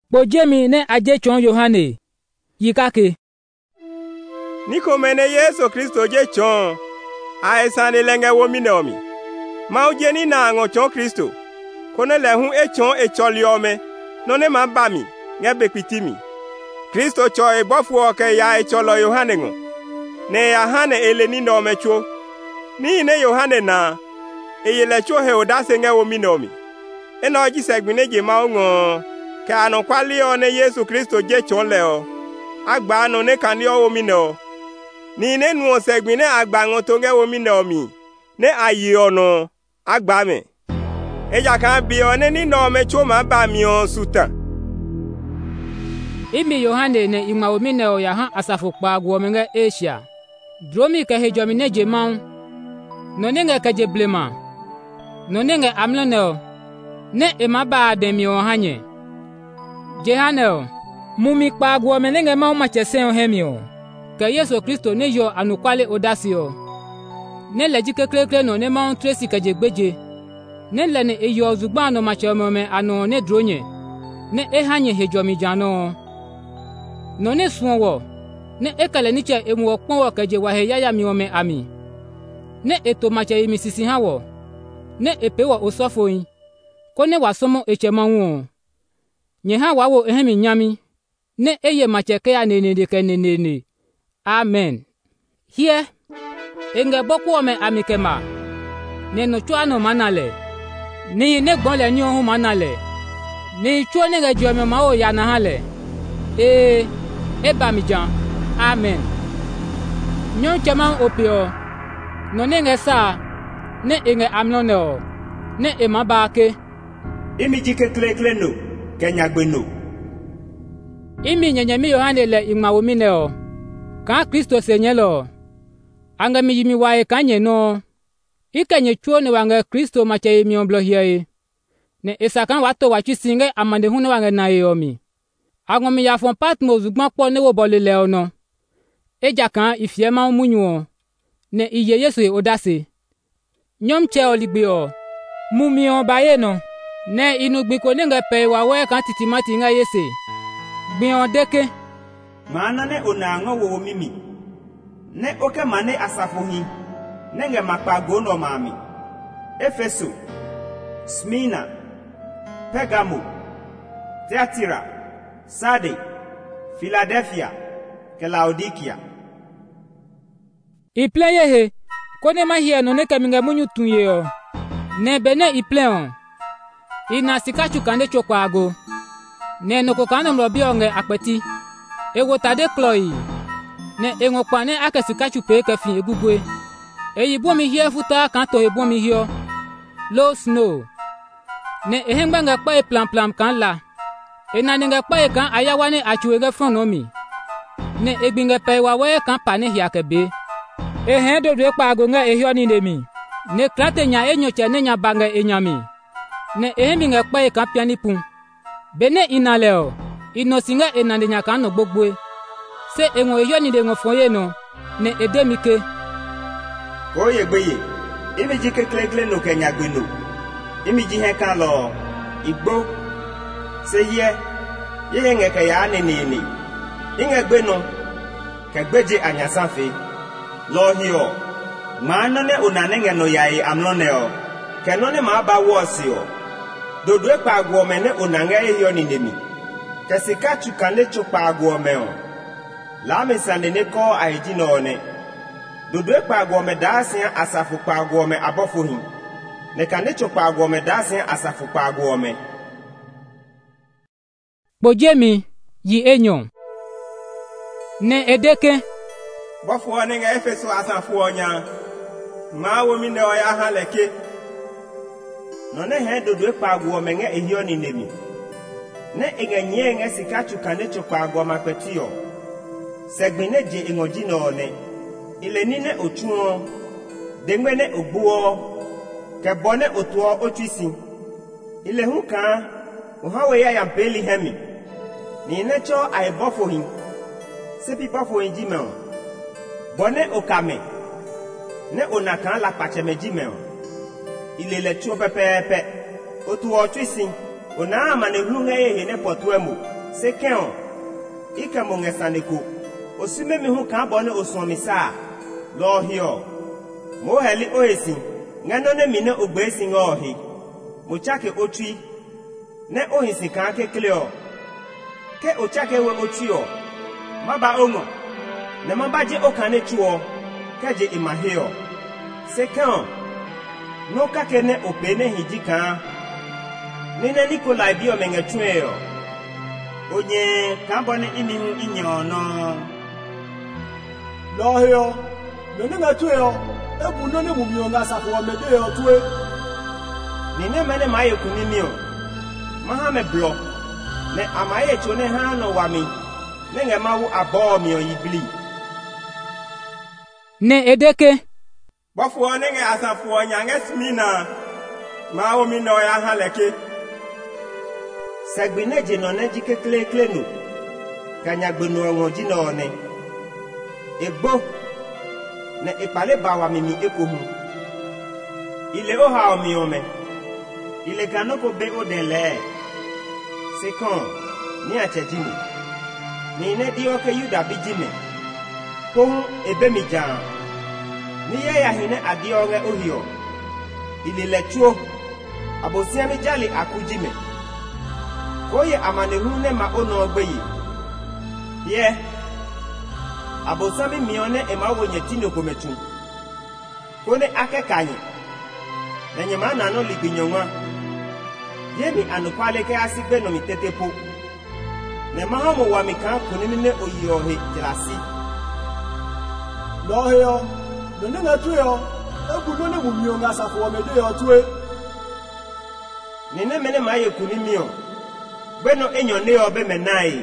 Bojemi ne aje chon Yohane yikake niko mene Yesu Kristo je chon aesane lenge wo minomi ma ojeni na ngo chon Kristo kone le hu e chon e choliome none ma bami ngebe pitimi Kristo cho e bofu ke ya e cholo Yohane ngo ne ya hane eleni no mecho ni ne Yohane na eyele cho he odase nge wo minomi eno ji segbine je ma ngo ka anu kwali o ne Yesu Kristo je chon le o agba anu ne kan yo wo mino ni ne nu segbine agba ngo to nge wo minomi ne ayi ono agba me eja kan bi o ne ni no mecho ma ba mi o sutan imi Yohane ne ima wo mino ya han asafo pa agwo me nge Asia dromi ke hejomi ne je ma no ne nge ke je blema no ne nge amlonel ne emaba ademi o hanye Jehanel mumi pa agwo me ne nge ma machesen o hemio ke Yesu Kristo ne yo anukwale odasio ne leji kekrekre no ne ma tresi ke je gbeje ne le ne eyo zugba no machomo me anu ne dronye ne ehanye hejomi jano no ne suwo ne ekale ni che emu opon wo ke je wa he yaya mi o me ami ne eto mache mi sisi ha wo ne epewo osofoyin ko ne wasomo echemanwu nye ha wawo ehemi nyami ne eye macheke ya nenede ke nenene amen hie enge boku ome amikema ne no chuano manale ni ne gbonle ni ohun manale ni chuo ne ge jome ma o ya na hale eba mi jan amen nyon chama opio no ne nge sa ne enge amlone o ne emaba ke imi jike kle no kenya gbeno imi nyenyemi Yohane le ingmawo mineo ka Kristo senyelo anga mi yimi wae kanye no ikenye chuo ne wange Kristo mache mi omblo hiye ne esakan wato wachi singe amande hune wange na yomi ango mi ya fon Patmos ugma po ne wo bolele ono eja kan ifie ma munyu ne iye Yesu odase nyom che oligbe o mumi on baye no ne inu gbin ko nge pe wa we kan titimati nga Yese gbin on deke mana ne onango wo mimi ne oke mane asafohi ne nge makpago no mami Efeso Smina Pergamo Thyatira Sarde Philadelphia Laodikia ipleye he kone mahie no ne kaminga munyu tunye o ne bene ipleon ina sikachu kande chokwago ne no kokano mrobi onge apeti ewo tade kloi ne engokwane ake sikachu pe kefin egugwe eyibo mi hie futa kan to ebo mi hio low snow ne ehengba pa e plan kan la ena ninga pa e kan ayawane achuege fronomi ne egbinga pe wa we kan pa ne hiakebe ehen do pa ago nga ehio ni nemi ne krate nya enyoche ne nya banga enyami ne ehemi nga pa e kan piani pun bene inaleo inosinga enande nya kan no gbogbo se enwo ehio ni de ngo fonye no ne edemike oye gbeye imi jike klegle no kenya gbeno imi jihe kan lo igbo se ye nge ke ya ni inge gbeno ke gbeje anyasafe lo hio ma ne unanenge no yae amlone o ke no ne ma ba wosi o dodwe pa agwo me ne unange ehio ni nemi ke sika chukane chupa agwo me o la me sande ne ko aiji no ne dodwe pa agwo me dasia asafu pa agwo me abofohi ne kane chupa agwo me dasia asafu pa agwo me Bojemi yi enyo ne edeke bofo ne nga Efeso asafu onya ma wo mi ne o ya haleke no ne he dodwe pa agwo me nge ehio ni nemi ne engenye nge sikachu kane chupa agwo mapetio segbine je engoji no ne ile ni ne otuo dengbe ne ogbuo ke bone otuo otwisi ile huka uhawe ya yampeli hemi ni necho aibofohin sepi bofohin jimeo bone okame ne onakan la pacheme jimeo ile le tuo pepepe otuo twisi ona ama ne hunga ye ne potuemu Sekeo, ike mungesaneko, osime mi hu kan bone osomisa, lo hio. Mo heli oesi, ngano ne mine ogbesi ngohi. Mo chake otui, ne ohisi kan ke kleo. Ke ochake we otio, maba ongo, ne mabaje okane chuo, keje imahio. Sekeo, no kake ne opene hijika, nine Nikolai bio mengetueo. Onye kambone imihu inyono. Lohio, nene ngetueo, ebu none mumionga safu wa medeo tue. Nine mene maye kunimio, mahame blo, ne amaye chone hano wami, nenge mawu abomio yibli. Ne edeke. Bafuo nenge asafuo nyange smina, mawo mino ya haleke. Sagbine jenone jike kle no, kanya gbenu ongo jinone. Egbo, ne ipale bawa mimi ekohu. Ile oha omiome, ile kanoko be odele. Sekon, ni achejimi. Ni ne dioke yuda bijime. Pohun ebe mi jan. Ni ye ya hine adioge ohio. Ile lechuo, abosiami jali akujime. Koye amanehune ma ono ogbeye. Ye, abosami mione ema wonye tino kometu. Kone ake kanye. Nenye mana no libinyonwa. Yemi anupale ke asigbe no mitetepo. Ne mahomo wa mikan kunimine oyohe jelasi. Lohio, nene ngetueo, ebu none mumionga safu wa medeo tue. Nene mene maye kunimio. Beno enyo neo be menai.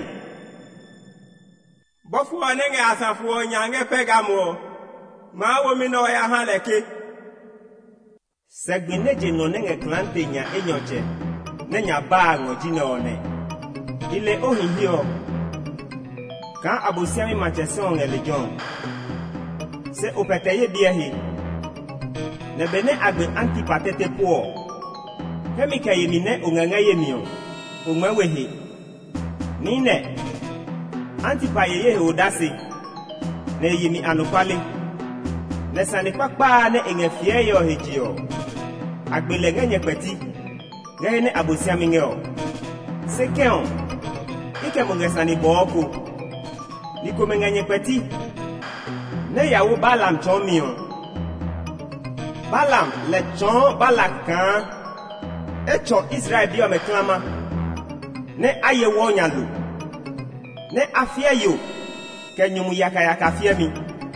Bafuo nenge asafuo nyange pegamo, mawo mino ya haleke. Sagbine jeno nenge klante nya enyoche, nenya baango jinone. Ile ohihio, kan abosiami macheson elijon. Se opeteye biehi, ne bene agbe antipatete po. Kemika yemine unganga yemio. Umwewehe nine antipa yeye odase ne yimi anupale ne sanipakpa ne engefie yo hejio agbelenge nyepeti ngene abosiami ngeo sekeo ike mungesani booko niko mengenye peti ne yawo Balam chomio Balam le chon Balakan echo Israel bio meklama ne aye wonyalu ne afia yo kenyumu yaka fiemi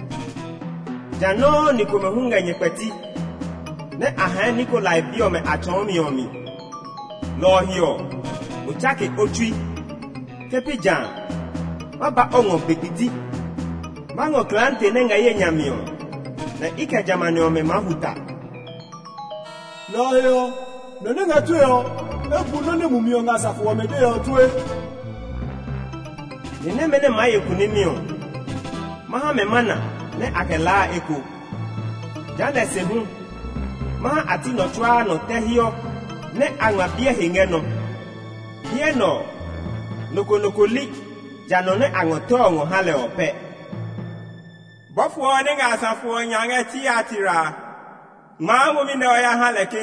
jano ni komehunga nyepeti ne ahan Nikolai bio me achomiomi lohio uchake otui kepijan maba ongo begidi mango klante ne ngaye nyamio ne ike jamani ome mahuta Lohio, nene ngetueo, ebu none mumionga safu wa medeo tue. Nene mene maye kunimio. Mahame mana ne akela eko. Jande sehu. Maha ati no chwa no tehio ne angwabie hingeno. Hieno nokonokoli jano ne angotongo hale ope. Bafuo nenge asafuo nyange tiatira, mawo mino ya haleke.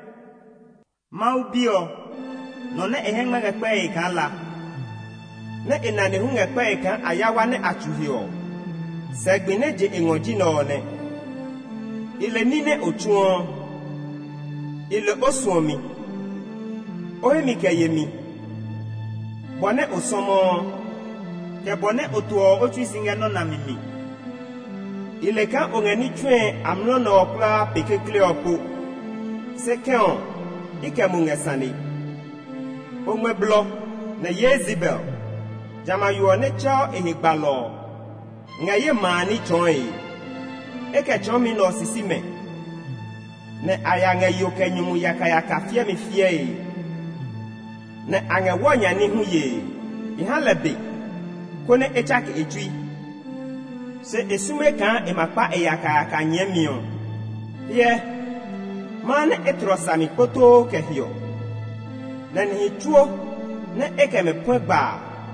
Maubio no ne ehengme gekpe ikala. Ne inane hu gekpe ikan ayawa ne achuhio. Segbine je engoji no ne. Ile nine ochuon. Ile osuomi. Ohemi keyemi. Bone osomo. Ke bone otuo ochuisinge no na mimi. Ile kan ongeni chwe amno no okla pekekle opo. Sekeo ike mungesani. Omweblo na Yezebel. Jama yuone cho ehigbalo. Nga ye mani choi. Eke chomi no sisime. Ne ayanga yoke nyumu yaka fie mi fie. Ne ange wonya ni huye. Ihalebe. Kone echake ejui. Se esume kan emakpa eyaka nyemio. Ye. Mane etrosami poto kehio. Ne ni chuo. Ne eke me pwegba.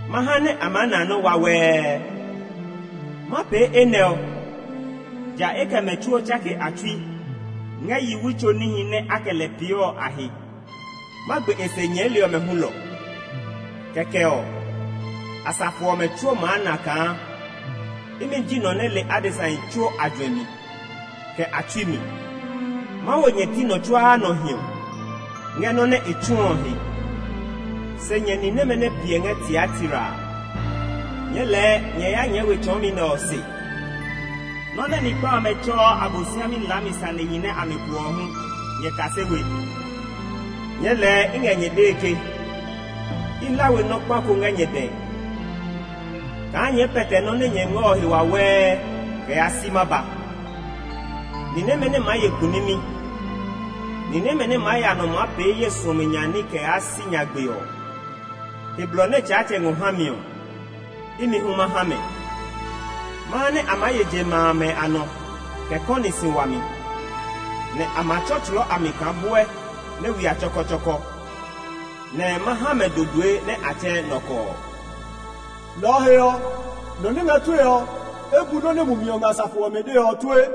mahane amana no wawe mape enel ja eke mechuo chake atwi nga yiwucho nihi ne akele pio ahi magbe esenyeli o mehulo kekeo asafo mechuo maana ka imi jino nele adesan chuo adwemi ke atwi mi mawo nyetino chwa no hio ngeno ne echuo hi senyeni ne mene pienge tiatira nyele nyeya nyewe chomi no si none ni pa mecho abosiami lamisa ne yine amekuo hu ye kasewe nyele ingenye deke ilawe no pa ko ngenye de ka nye pete no ne nyengo hi wawe ke asimaba ni ne mene maye kunimi ni ne mene maya no ma pe yesu menyani ke asinyagbeyo Iblone chache nguhamio imi huma hame mane amaye je maame ano ke koni siwami ne amachochlo amikabwe ne wi achokotoko ne mahame dodwe ne ache noko loheo no ni metuyo ebu no ne mumio ngasafu omede otwe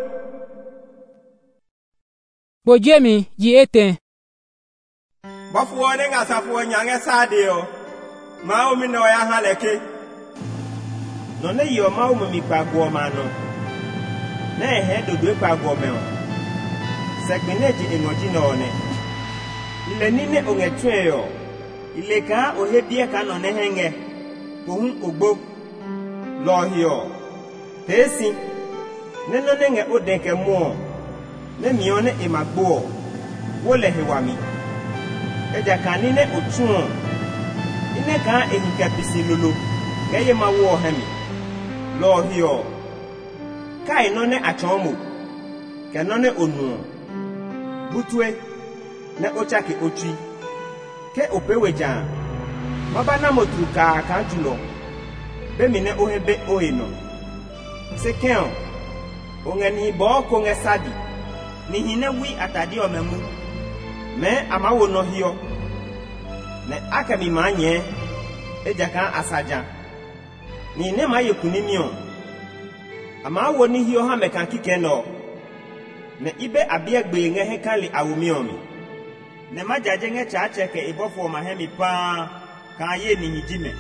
bojemi ji eten bafuo ne ngasafu nyange sadio Maomi no ya haleke no ne yo maomi mi pagwo mano na ehe dodwe pagwo me o segmeneji engoji no ne ile nine ongetweyo ile ka ohebie ka no ne henge pohun ogbo lohio tesi ne no nenge odenke mo ne mione imagbo wole hewami eja kanine otun ine ka ehika pisilolo geye mawo hemi lohio kai no ne achomo ke no ne onu butwe ne ochake otwi ke opeweja mabana motuka ka julo be mine ohebe ohino sekeo ongani bo ko ngesadi ni hine wi atadi omemu me amawo no hio ne akami manye ejaka asaja ni ne maye kunimio ama woni hio ha meka kikeno ne ibe abiegbe nge hekali awumiomi ne majaje nge chache ke ibofo mahemi pa ka ye ni hijime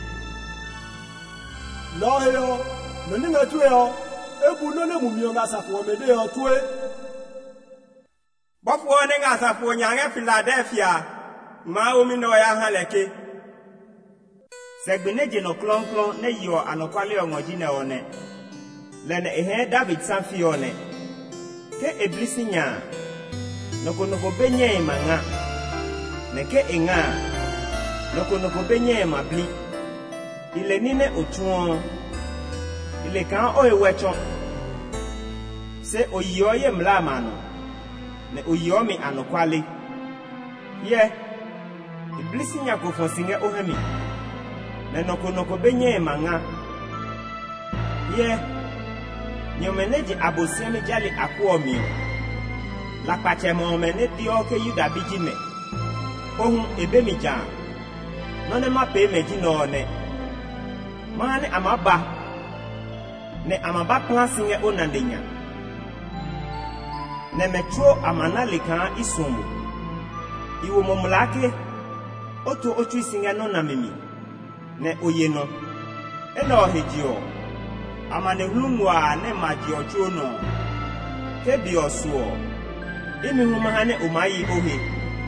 loheo no ni metuyo ebu no ne mumio ngasafu omede otwe bafuo ne ngasafu nyange Philadelphia Maomi no ya haleke segbeneje no klonklon ne yo anokwale ongoji ne one lene ehe David sanfi one ke eblisinya noko benye manga ne ke enga noko benye mabli ile nine otuon ile kan oewecho se oyoye mlamano ne oyomi anokwale ye Iblisinya kofonsinge ohemi ne noko benye manga ye nyomeneji abosiami jali akuomi la pachemo mene dio ke yuda bijime ohun ebemija none mape meji no ne mane amaba ne amaba plansinge onandenya ne metro amanalika isumu iwo momlake otu otu isinga no na mimi ne oyeno eno hejio amane hulunwa ne maji ochu no kebi osuo imi humahane umayi ohe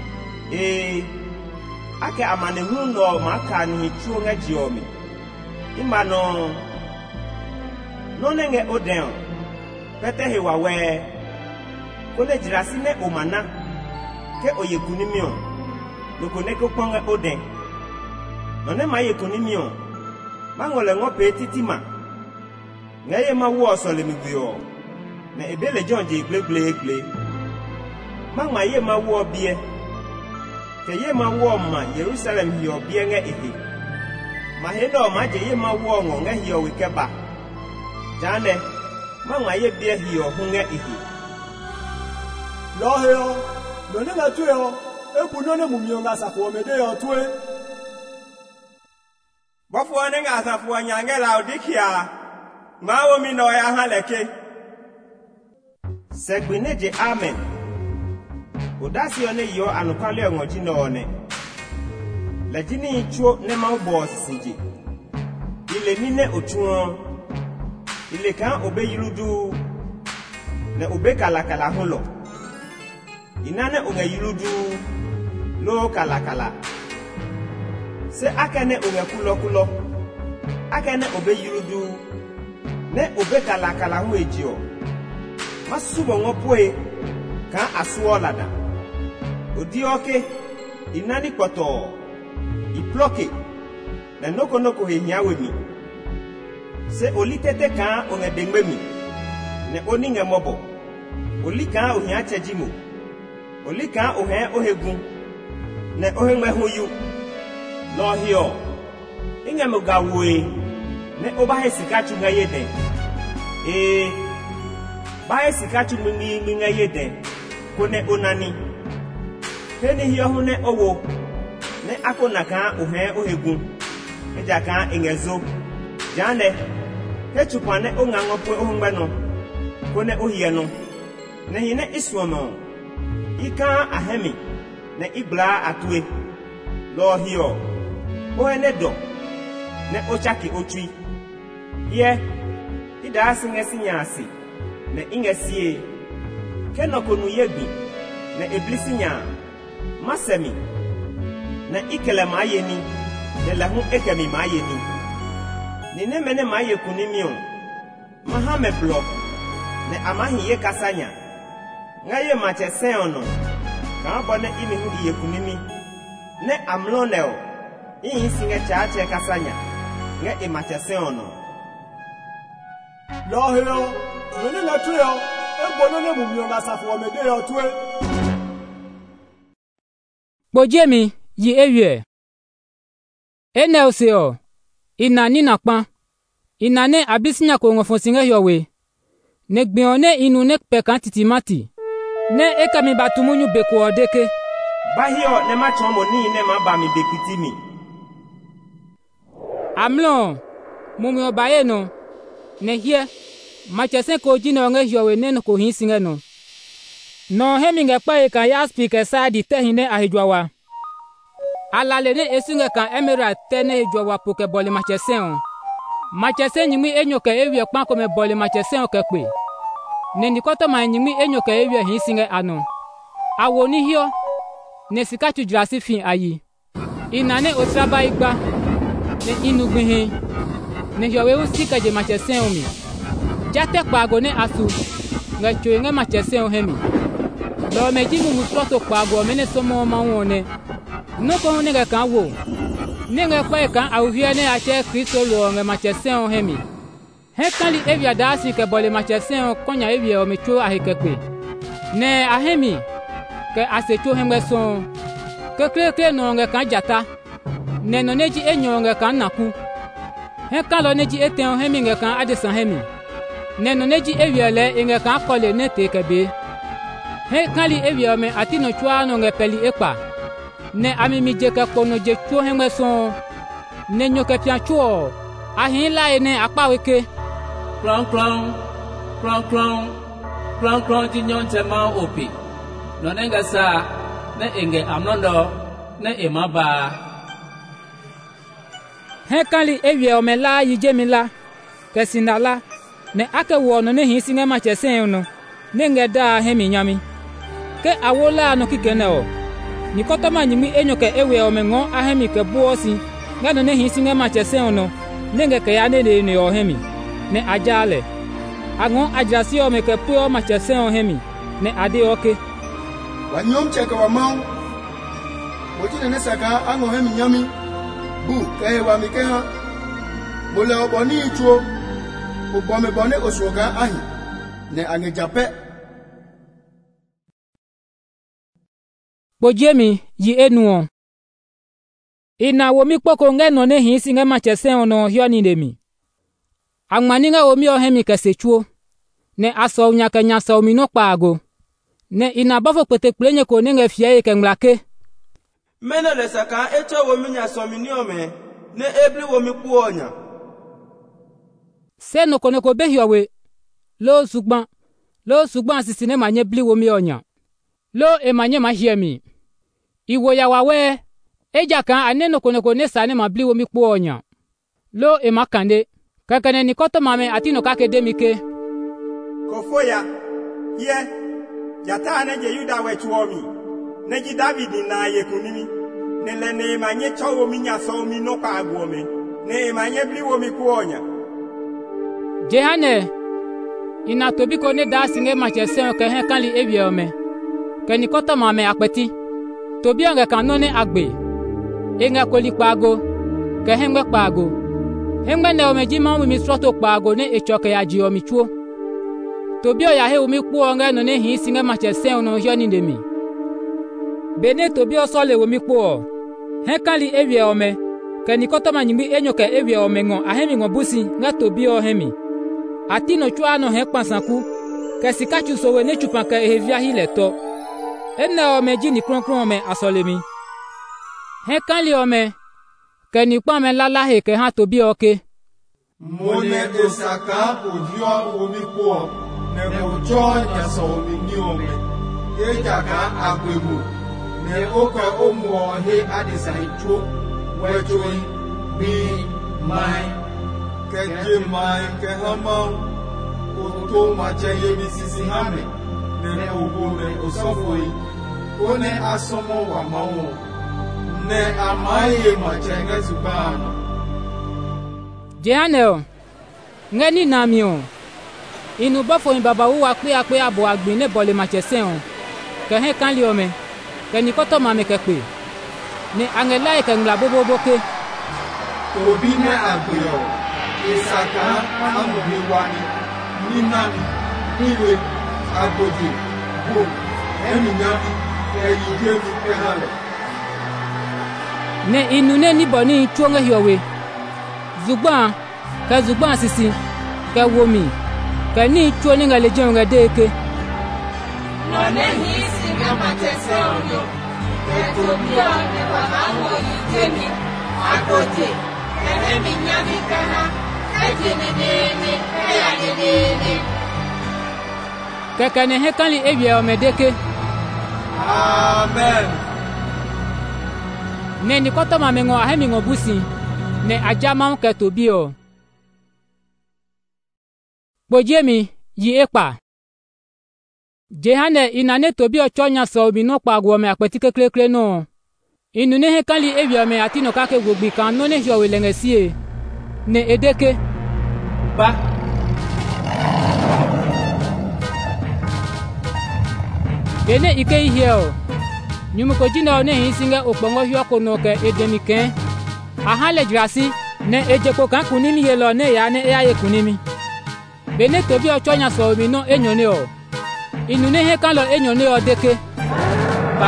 ake amane huluno maka ni chuo nga jiomi imano nonenge oden pete hewa we kone jirasine umana ke oyekunimio nukoneko ponga oden none maye kunimio mangole ngope titima ngaye mawo osole mibio na ebele jonje gleglegle mangma ye mawo bie ke ye mawo ma Jerusalem hio bie nga ehe maheno maje ye mawo ngo nga hio wikeba jane mangma ye bie hio hunga ehe loheo none na tuyo ebu none mumio ngasa ko mede yo twe bafu Ofuo ne ngasafuo nyange Laodikia. Ma womi no ya haleke. Segbineje amen. Odasi one yo anukwale ongoji no one. Lejini ichuo ne ma ubo sisiji. Ile nine otuon. Ile kan obe yirudu. Ne obe kalakala holo. Inane unge yirudu. Lo kalakala. Se akane unge kulo. Akane obe yirudu. Ne obe kalakala hu ejio. Masubo ngopoe kan asuo lada. Odi oke inani poto. Iploke na noko hehia wemi. Se oli tete kan onge dengmemi. Ne oni nge mobo. Oli kan ohia chejimu. Oli kan ohe ohegun. Ne ohengwe hoyu. Lo hio. Inge mugawe. Ne obahe sikachu nga yede. Bae sikachu mingi nga yede. Kone onani. Heni hiyo hune owo. Ne ako naka ohe ohegun. Eja kan ingezo. Jane. Hechupane ongangopwe ohungweno. Kone ohieno. Ne hine iswomo. Ika ahemi. Ne ibla atwe. Lo hiyo. Ohene do. Ne ochaki otui. Ye. Ida singesi nyasi. Ne ingesie. Kenoko nu yebi. Ne iblisi nya. Masemi. Ne ikele mayeni. Ne lahu ekemi mayeni. Ni ne mene maye kunimion. Mahame blok. Ne amahi ye kasanya. Ngaye mache seono. Kaabone imi hudi ye kunimi. Ne amloneo. Iyi singe chache kasanya. Nge imache seono. Loheo, noni na tuyo, ebono ne mumio ngasafuo mede yo tue. Bojemi yi ewie. Ene oseo. Ina ni nakpan. Ina ne abisinya ko ngofonsinge yowe. Ne gbione inu ne pekan titimati. Ne ekami batumunyu beku odeke. Bahio ne ma chomo ni ne ma ba mi bekutimi. Amlon. Mumi obaye no. Ne hie. Machesen ko jino nge yowe ne ko hinsinge no. No heminge pa ka ya speak side te hine ahijwawa. Alale ne esinge kan emerald tene hijwawa poke bole machesen. Machesen nyimi enyoke ewie kpan ko me bole machesen ke pe. Ne nikoto ma nyimi enyoke ewie hinsinge ano. Awoni hio ne sikatu drasi fin ayi. Inane otraba igba ne inugbihin. Ne yowe usika je machesen omi. Jate pago ne asu. Nga choyenge machesen ohemi. Lo meji mu proto pago mene somo mawone. Noko ne ga kan wo. Ne nga kwa kan awhie ne ache Kristo lo nga machesen ohemi. He kali evia dasi ke bole machesen konya evia o mecho ahekekpe. Ne ahemi ke asecho hemwe son. Ke kreke no nga kan jata. Ne no neji enyo nga kan naku. He kalo neji eten ohemi nga kan adesan hemi. Ne no neji evia le nga kan kole ne tekebe. He kali evia me atino chwa no nga peli ekpa. Ne amimi jeke kono je chuo hemwe son. Ne nyoke pian chuo. Ahin la ene akpa weke. Kron jinyon tema opi. No nenga sa ne enge amnondo ne emaba. He kali evia omela yijemila. Kesindala. Ne ake wono ne hinsinge machesen no. Ne ngeda hemi nyami. Ke awola no kikene o. Nikotoma nyimi enyoke ewe omengo ahemi ke buosi. Ngano ne hinsinge machesen no. Nenge ke ya ne ohemi. Ne ajale. Angon ajasi ome ke puo machesen ohemi. Ne ade oke. Wanyom cheke wa mau. Mojine ne saka ango hemi nyami. Bu ke wa mikeha. Mole oboni ichuo. Ubome bone oswoga ahi. Ne angejape. Bojemi yi enuon. Ina womi poko nge no ne hinsinge machesen ono hioni nemi. Angmaninga womi ohemi kesechuo. Ne aso nyaka nyasa omi no pago. Ne ina bafo pete plenye ko nenge fie ke nglake. Meno le saka echo womi nyasa omi ni ome. ne ebli wo mi kuonya se no koneko behiowe lo sugban sisine manye bli wo mi onya lo emanye mahiemi iwo ya wawe eja kan aneno koneko ne sane ma bli wo mi kuonya lo emakande kakane ni koto mame atino kake demike kofoya ye jata ne je yuda we chuomi ne ji David na ye kunimi ne le ne manye chowo mi nya so mi no pa agwome ne manye bli wo mi kuonya jehane ina tobiko ne da singe machesen ke hen kan li ewiome ke ni koto mame apeti tobi onge kan no ne agbe enga koli pago ke hen gbe pago hengbe ne omeji ma mi stroto pago ne echoke ya ji omi chuo tobi o ya he omi ku onge no ne hin singe machesen no yo ni ndemi bene tobi o so le omi ku o hen kan li ewiome ke ni koto ma nyimbi enyoke ewiome ngo ahemi ngo busi nga tobi o hemi atino chua no he kpansanku ke sikachu sowe ne chupan ke ehevia hileto enne omeji ni kronkron me asolemi he kan li ome ke ni pa me lala he ke ha tobi oke mone esaka odio omi kuo ne ojo ya so omi ni ome eja ka agbebu ne oka omo he adisa icho wejoi bi mai ke je mai ke hama oto ma je yemi sisi hame ne obo me osofoi one asomo wa mawo ne amaye ma je ngezubana jehanel ngeni namio inu bofo yin baba wa pe abo agbin ne bole machesen o ke hen kan li ome ke ni koto mame ke pe ni angela e ke ngla boboboke tobi ne agbeyo isaka amobi wani ninami niwe agboji bo eminyami eyijemi penale ne inu ne ni boni chuonge hiowe zugban sisi ke womi ke ni chuo ni ngale jonga deke no ne hi singa matese onyo ke tobi ne baba wo yitemi agoje ene minyami kana ejinene eyadene kekane he kan li ewie omedeke amen ne ni koto mamengo ahemi ngo busi ne ajama ke tobi o bojemi yi epa jehane inane tobi o chonya so bi no pa agwo me apeti keklekle no inu ne he kan li ewie me atino kake gbogbi kan no ne hio welengesie ne edeke ba bene ike ihe o nyumuko jina ne hinsinga opongo hyoko no ke edemiken ahale grasi ne ejeko kan kunimi yelo ne ya ne ya ye kunimi bene tobi o chonya so mi no enyone o inu ne he kan lo enyone o deke ba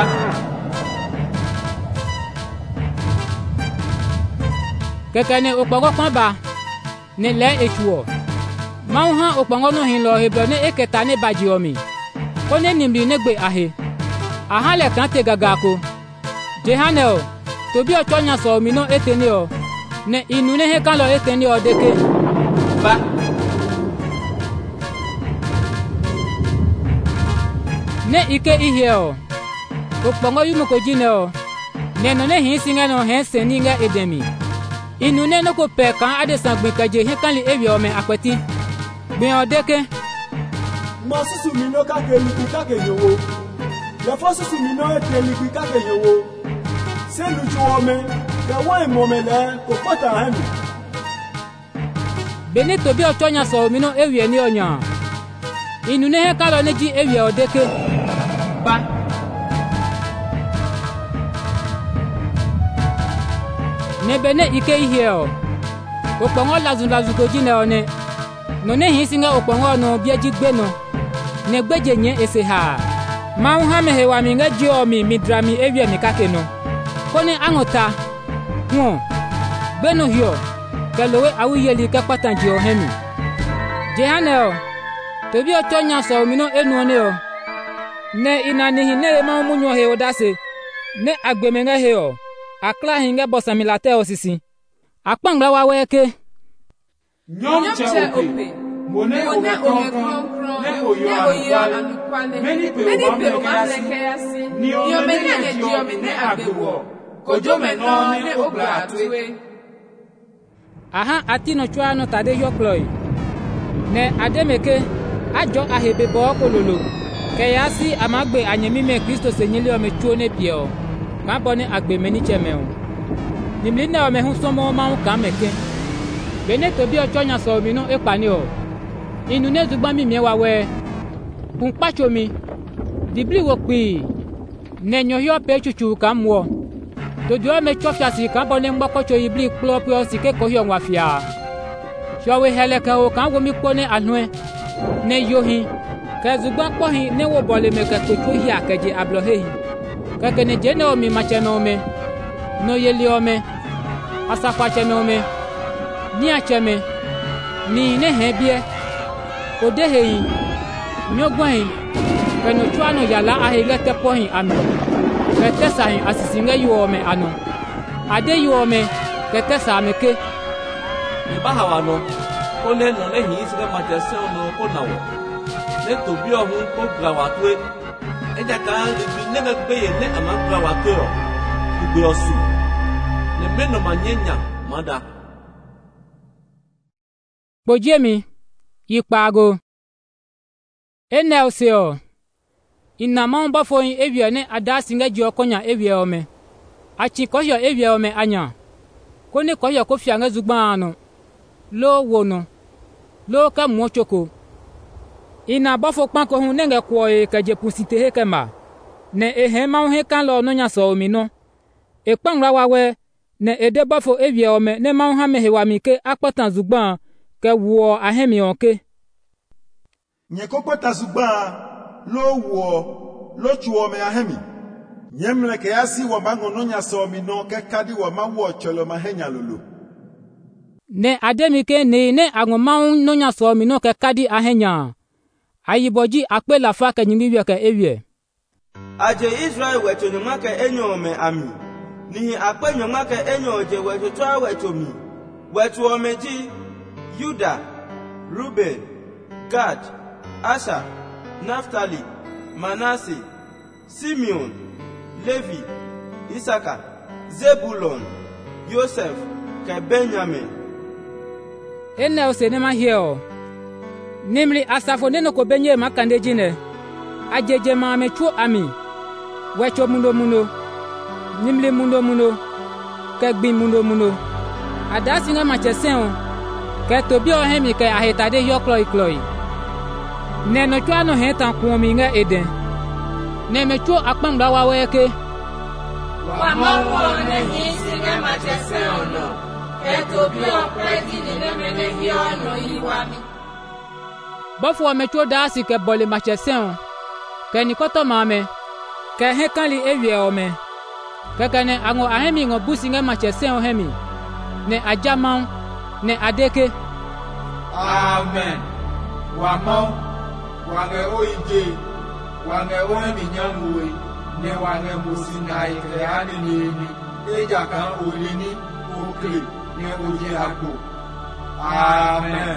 kekane opongo kan ba ne le echuo mauha opongo no hin lo heblo ne eketa ne baji omi kone nimbi ne gbe ahe ahale kan te gagako jehanel tobi o chonya so mi no eteni o ne inu ne he kan lo eteni o deke ba ne ike ihe o opongo yumuko jine o ne no ne hin singa no hen seni nga edemi inu ne no ko pe kan adesan gbin kaje he kan li ewi o me apeti gbin o deke mo susu mi no kake liku kake yowo le fo susu mi no ete liku kake yowo se lu ju ome ke wa imomele ko pota hami bene tobi o chonya so mi no ewi ni onya inu ne he kan lo ne ji ewi o deke ba ne bene ike ihe o opongo lazun ko jine one no ne hin singa opongo no bieji gbe no ne gbeje nye ese ha ma hu ha mehe wa mi nga ji o mi midrami ewie mi kake no koni angota ho beno hio kalowe awiyeli ka patanji o hemi jehanel tobi o chonya so mi no enu one o ne inani hine ma munyo he odase ne agbemenga he o akla hinga bosamilate osisi akpangla wa weke nyom che ope mone oge kronkron ne oyo anukwane meni pe o ma lekasi ni o me ne agbewo kojo me no ne obra atwe aha atino chwano tade yokloi ne ademeke ajo ahebe bo kololo keyasi amagbe anyemime Kristo senyeli o mechuo ne bio ka bone agbe meni chemeo nimli na o me hu somo ma ka meke bene to bi ochonya so mi no epani o inu ne dugba mi miewa we kun pacho mi dibli wo pi ne nyohyo pe chuchu ka mo to dio me chofia si ka bone ngbakocho ibli klo pe o si ke ko hyo nwafia showe hele ka o kan wo mi pone anwe ne yohi ka zugba kpohi ne wo bole me ka to hi akaje ablohehi ka kene je ne o mi mache me o me no yeli o me asakwa che me o me ni acheme ni ne hebie odeheyi nyogwan kenu tuano yala ahege tepohin anu ketesahin asisinge yuome anu ade yuome ketesa ameke ne bahawa no one no ne hi sike matese no konawo ne to bi ohun ko grawatwe eja kan ne ne gbe ye ne ama grawatwe o igbe osu ne meno manyenya mada Bojemi yikpago enelsio inama mbafo evie ne adasinga ji okonya evie ome achi kohyo evie ome anya kone kohyo kofia nga zugbanu lo wono lo ka mochoko ina bafo kpanko hu nenge kwoe kaje pusite hekema ne ehema he kan lo no nya so omi no ekpanra wawe ne ede bafo evie ome ne ma ha mehewa mike akpatan zugban ke wo ahemi onke nye kokota zugba lo wo lo chuo me ahemi nyemle ke asi wa bango no nya so mi no ke kadi wa ma wo cholo ma henya lolo ne ademi ke ne agoma no nya so mi no ke kadi ahenya ayiboji akpe la fa ke nyimi wi ke ewie aje Israel weto nyoma ke enyo me ami ni akpe nyoma ke enyo je weto twa weto mi weto omeji Juda, Ruben, Gad, Asher, Naphtali, Manasseh, Simeon, Levi, Issachar, Zebulon, Joseph, ke Benjamin. Ene osenema hiyo. Nimli asafo neno ko benye makande jine. Ajeje ma mechu ami. Wecho mundo. Nimli mundo. Ke gbi mundo. Adasi nga machesen ke to bi o hemi ke ahetade yo kloi ne no twano hetan kuomi nga eden ne mechu akpangba wa weke wa mawo ne hisi nga machese ono ke to bi o predi ne mene hi ono yiwami bofo mechu dasi ke bole machesen ke nikoto mame ke hekanli ewie ome ke kane ango ahemi ngo busi nga machesen hemi ne ajamau ne adeke amen wamo wange oije wange ohemi nyamuwe ne wange musina ikreani nini eja kan olini okle ne oje akpo amen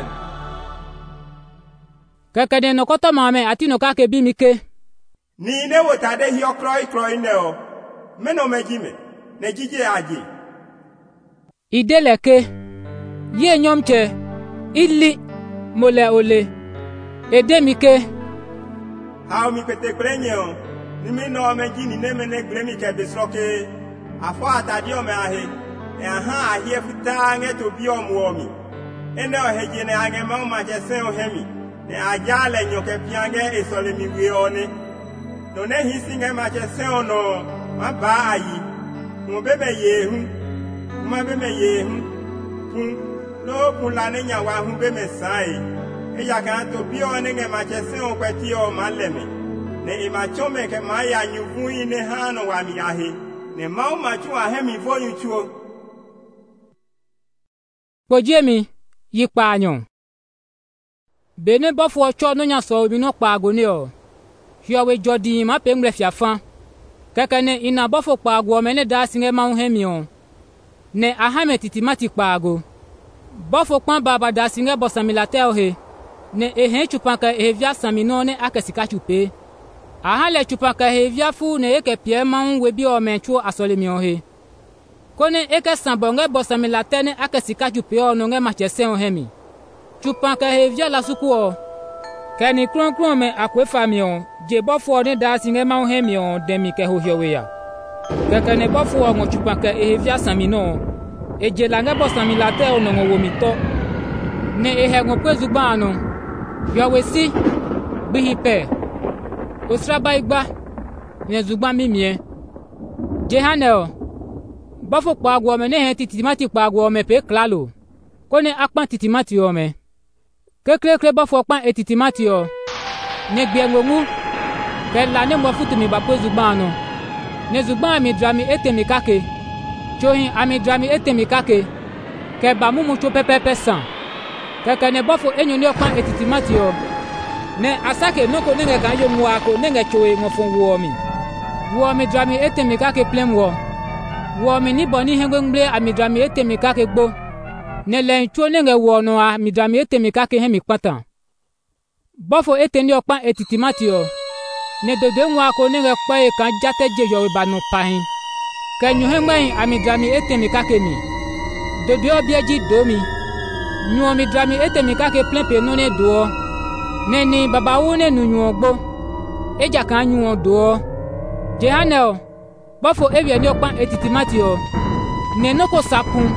kekede no koto mame atino kake bimike ni ne wotade hi okroi ne o meno mejime ne jije aje ideleke ye nyomche ili mole ole edemike ha mi pete grenyo ni mi no meji ni ne mene gremi ke besroke afo atade o me ahe e aha ahie futa nge to bi omo mi ene o heje ne age ma ma je sen o hemi ne ajale nyoke piange esole mi wi oni no ne hisi nge ma je sen ono ma ba ayi mo bebe yehu ma bebe yehu no kula ne nya wa hu be mesai e ya kan to bi o ne nge ma che se o kweti o maleme ne e ma chome ke ma ya nyuvu ne ha no wa mi ahe ne ma o ma chu ahe mi fo yu chuo Bojemi yikpa anyo bene bofo cho no nya so bi no pa agoni o hiowe jodi ma pe mre fiafan kekene ina bofo pa agwo me ne da singe ma hu hemi o ne ahame titimati kpaago bofo kpan baba da singe bosamilate ohe ne ehen chupanka ehevia samino ne akesika chupe ahale chupanka ehevia fu ne eke pie maun webi o menchu asolemi ohe kone eke sambonge bosamilate ne akesika chupe ono nge machese ohemi chupanka ehevia la suku keni kron me akwe famio je bofo ne da singe maun hemio demi ke hohiowe ya kekene bofo ngo chupanka ehevia samino eje la nge bosamilate ono ngo womito ne ehe ngo pezubano yowesi bihipe osraba igba ne zugba mimie jehanel bofo pagwo me ne he titimati pagwo me pe klalo kone akpan titimati o me kekrekre bofo pan etitimati o ne gbengongu ke la ne mo futumi ba pezubano ne zugba mi drami etemi kake chohin ami drami etemi kake ke ba mumu cho pepepe san keke ne bofo enyo ne okpan etitimati o ne asake noko nenge kan yo mwa ko nenge chowe ngofon womi drami etemi kake plem womi ni boni hengomble ami drami etemi kake gbo ne len cho nenge wo no ami drami etemi kake hemi patan bofo eteni okpan etitimati o ne dodo mwa ko nenge pa e kan jate jeyo ba no pahin kenyo hengmen ami drami etemi kake mi dodo obieji domi nyu mi drami etemi kake plempe no ne do neni baba wo ne nunyu ogbo eja kan nyu do jehanel bofo ewie ni okpan etitimati o ne noko sapun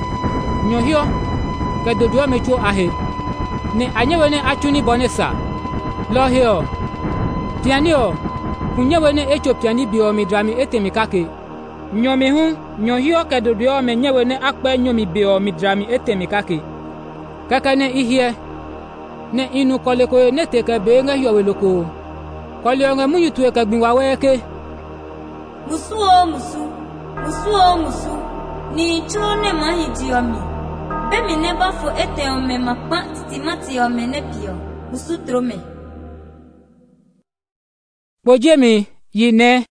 nyohio ke dodo mechu ahe ne anyewe ne achuni bonesa lohio tianio kunyewe ne ethiopiani bio mi drami etemi kake nyomi hu nyohio ke dodo me nyewe ne akpa nyomi bio mi drami etemi kake kaka ne ihie ne inu koleko ne teke be nga yowe loko kole nga munyu tuwe ka gbinwa weke musu ni chone mahidi omi bemi ne bafo ete ome makpa titimati ome ne pio musu trome bojemi yine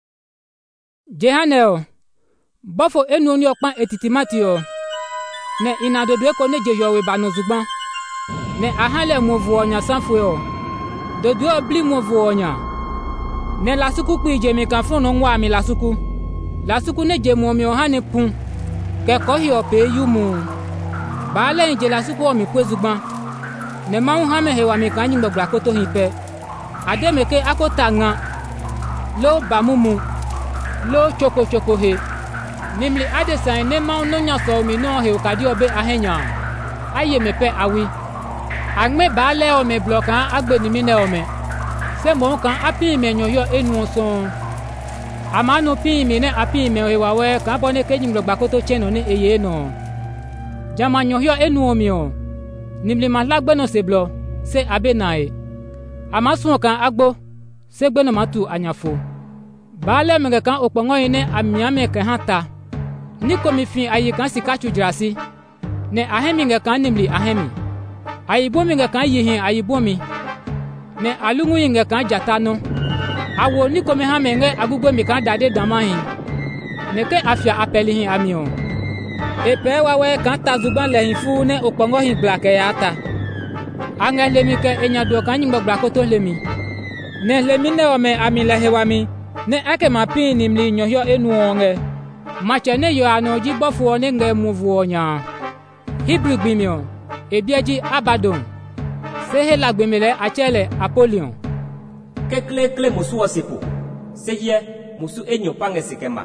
jehanel bafo enu oni okpan etitimati o ne inadodo eko ne je yowe banozugban ne ahale movu onya sanfwe o dodo obli movu onya ne lasuku pi jemi kan fun no nwa mi lasuku ne je mo mi o hani pun ke ko hi o pe yumu baale nje lasuku o mi kwezugban ne ma hu ha me he wa mi kan yin gbagba ko to hin pe ade me ke akota nga lo bamumu lo choko he nimli ade san ne ma no nya so mi no he o kadi obe ahenya aye me pe awi agme baale o me blokan agbe ni mi ne o me se mo kan api me nyoyo enu so amanu pi mi ne api me o wa we kan bo ne kejin logba ko to cheno ne eye no jama nyoyo enu o mi o nimli ma lagbe no se blo se abe nae amasun kan agbo se gbe no matu anyafo baale me kan opongo ine amiame ke hata ni komi fin ayi kan sika chudrasi ne ahemi nge kan nimli ahemi ayibo mi nge kan yihin ayibo mi ne alungu nge kan jatano awo ni komi ha me nge agugbo mi kan dade damahin ne ke afia apeli hin ami o epe wawe kan tazuban lehin fu ne opongo hin blake yata anga lemi ke enyado kan nyimbo blako to lemi ne lemi ne o me ami lehewa mi ne ake mapin nimli nyohyo enu onge mache ne yo anoji bofu ne nge muvu onya Hebrew gbimio ebieji Abadon sehe la gbemele achele Apollyon kekle musu osipo seye musu enyo pangesikema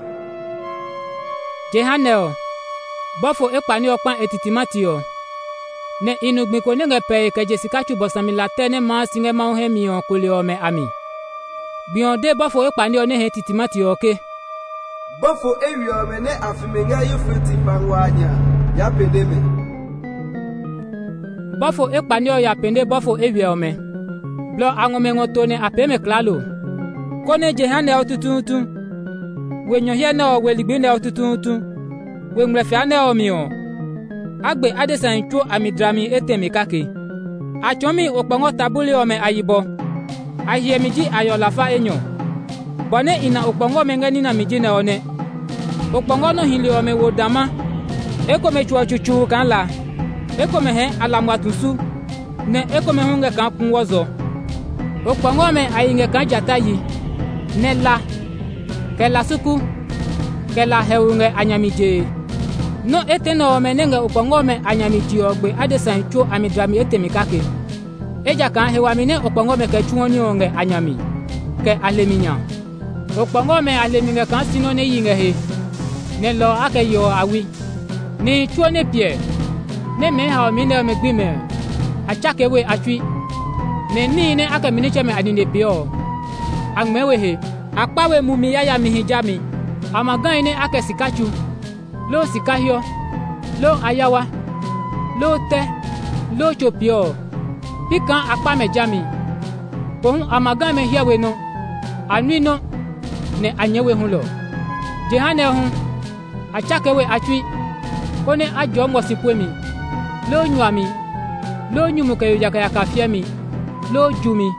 Jehanel bofo ekpani okpan etitimatio ne inugbin ko nge pe ke Jessica chubosami latene ma singe ma ohemio kole ome ami bionde bofo ekpani one he titimatio ke bofo ewi ome ne afimenga yufriti pangwanya ya pendeme bofo ekpani o ya pende bofo ewi ome blo angome ngotone apeme klalo kone Jehanel tututu wenyo hie na weligbine otututu we mrefia na omio agbe adesan chu amidrami etemi kake achomi okpongo tabuli ome ayibo ahiemiji ayolafa enyo bone ina okpongo mengeni na miji na one okpongo no hili ome wodama eko me chuo chuchu kan la eko me he ala mwatusu ne eko me hunge kan kunwozo okpango me ayinge kan jata yi ne la ke la suku ke la heunge anyamije no eteno me nenge okpango me anyamiji ogbe adesan chuo amidrami etemi kake eja kan hewa mi ne okpango me ke chuoni onge anyami ke aleminya okpango me aleminge kan sino ne yinge he ne lo ake yo awi ni chuo ne pie ne me ha mi ne me gbime achake we atwi ne ni ne ake mi ne cheme adine bio agmewe he akpawe mumi yaya mi hijami amagan ne ake sikachu lo sikahio lo ayawa lo te lo chopio pikan akpa me jami pohun amagan me hiawe no anui no ne anyewe hun lo jehane hun achakewe atwi kone ajo mo sipwemi lo nyuami lo nyumuke yakaya kafiemi lo jumi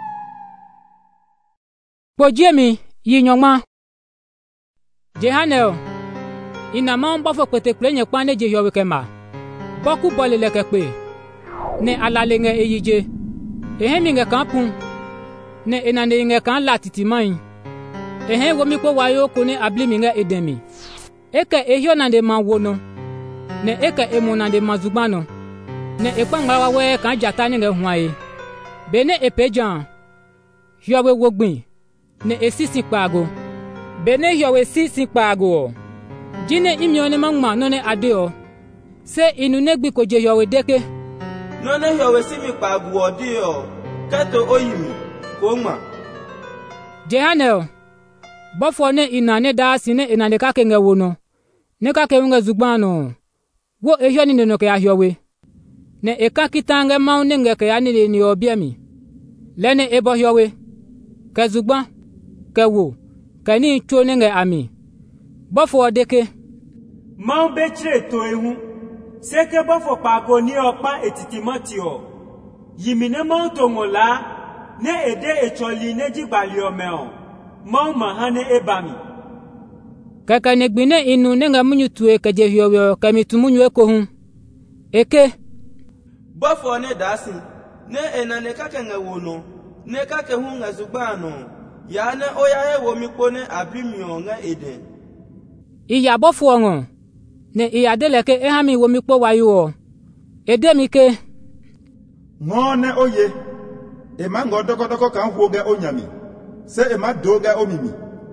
pojemi yinyoma jehane inama mbofo pete plenye kwane je yowe kema boku bolele kepe ne alalenge eyije eheminge kampun ne enane nge kan latiti mai ehe womi ko wayo ko ne abliminge edemi eke ehyo na de mawono ne eke emona de mazugbano ne ekpangba we kan jata ni nge hwae bene epejan hyowe wogbin ne esisi pago bene hyowe sisi pago jine imione mangma no ne adeo se inu negbi ko je hyowe deke no ne hyowe simi pago odio keto oyimi koma jehanel bofo ne inane da sine inane kake nge wono ne kake nge zugbano wo ehyo ni no ke ahyowe ne ekakitange maun ne nge ke ani ni obiemi lene ebo hyowe ke zugban ke wo ke ni chuo ne nge ami bofo deke maun betre to ehun seke bofo pago ni opa etiti motio yimine maun to ngola ne ede echoli ne jigbali omeo maun mahane ebami kaka ne gbine inu ne nga munyu tue ke je hyowe ke mitumunyu ekohun eke bofo ne dasi ne enane kake nge wono ne kake hu nge zugbano ya ne oya he wo mi pone abimio nge ede iya bofo ongo ne iya deleke ehami wo mi po wayo edemi ke ngone oye ema ngodoko kan huoge onyami se ema doge omimi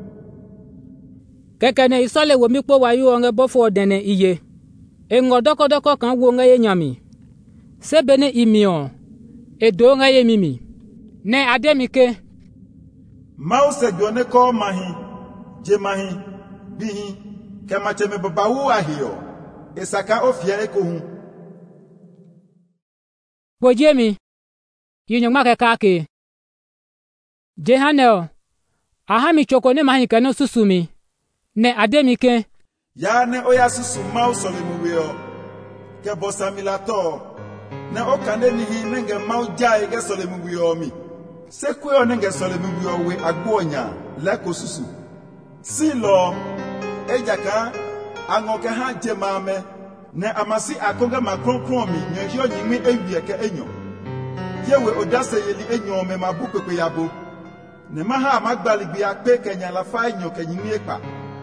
keke ne isole wo mi po wayo nge bofo dene iye engodoko kan wo nge yenyami se bene imio edo nge yemimi ne ademi ke mause jone ko mahi je mahi bihi kema cheme babawu ahio esaka ofia ekohun pojemi yinyoma ke kake jehanel ahami choko ne mahi kano susumi ne ademi ke ya ne oya susu mause le muweo ke bosamilato ne okane ni hi nenge mau jai ge sole muweo mi sekwe onenge sole muweo we agbonya leko susu silo ejaka angoke ha jemame ne amasi akonga makronkron mi nyehyo nyimi ewieke enyo yewe odase yeli enyo me mabukwe yabo ne maha magbaligbi akpe kenya la fa enyo kenyimi epa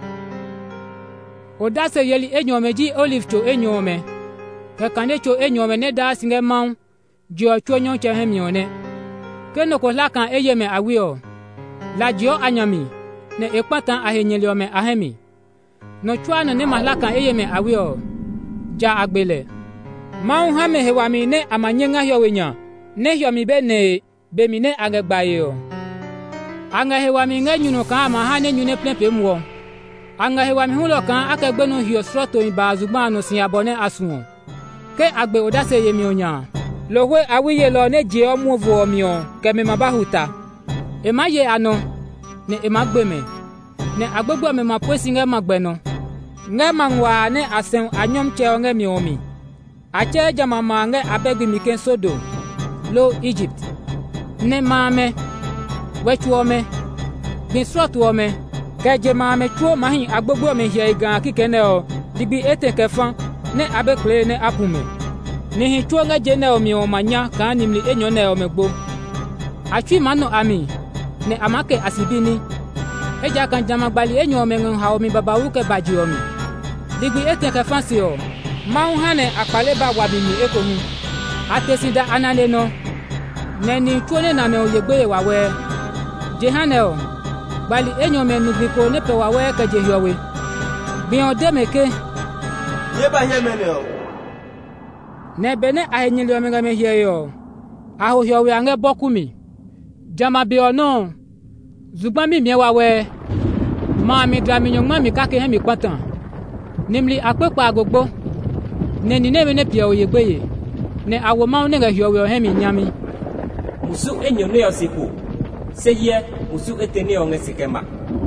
odase yeli enyo me ji olive cho enyo me kakane cho enyo me ne da singe maun jo cho nyon che hemione keno ko lakan eyeme awio la jo anyami ne ekpatan ahenyelio me ahemi no chwana ne malaka eyeme awio ja agbele maun ha me hewami ne amanyenga hywenya ne hyomi bene bemine agegbayo anga hewami nganyuno ka ma ha ne nyune plepemwo anga hewami hulo kan akagbenu hyo sroto ibazugbanu sin abone asun ke agbe odase yemi onya lohwe awiye lo ne je omuvo omio keme mabahuta emaye ano ne emagbeme ne agbegbo me maposi nge magbeno nge mangwa ne asen anyom che nge miomi ache jamama nge abegbi miken sodo lo Egypt ne mame wechuome binsrotuome keje mame chuo mahi agbegbo me hie igan kikene o dibi ete kefan ne abekle ne apume ne hitwo nga jene omi o manya kan nimli enyo ne omegbo atwi mano ami ne amake asibini eja kan jama gbali enyo omengen ha omi babawu ke baji omi digbi eteke fansi o maun hane akpale ba wabini ekohu atesida anane no ne ni twone na me oyegbe wawe jehanel gbali enyo menubiko ne pe wawe ke jehiowe bion demeke yeba hemenel ne bene ahenyili omenga me hieyo aho hiowe ange bokumi jama biono zugba mi mie wawe ma mi dra mi nyongma mi kake he mi kwatan nimli akpepa agogbo ne ni ne ne pia oyegbeye ne awoma ne ga hiowe he mi nyami musu enyo ne osiku seye musu etene onge sikema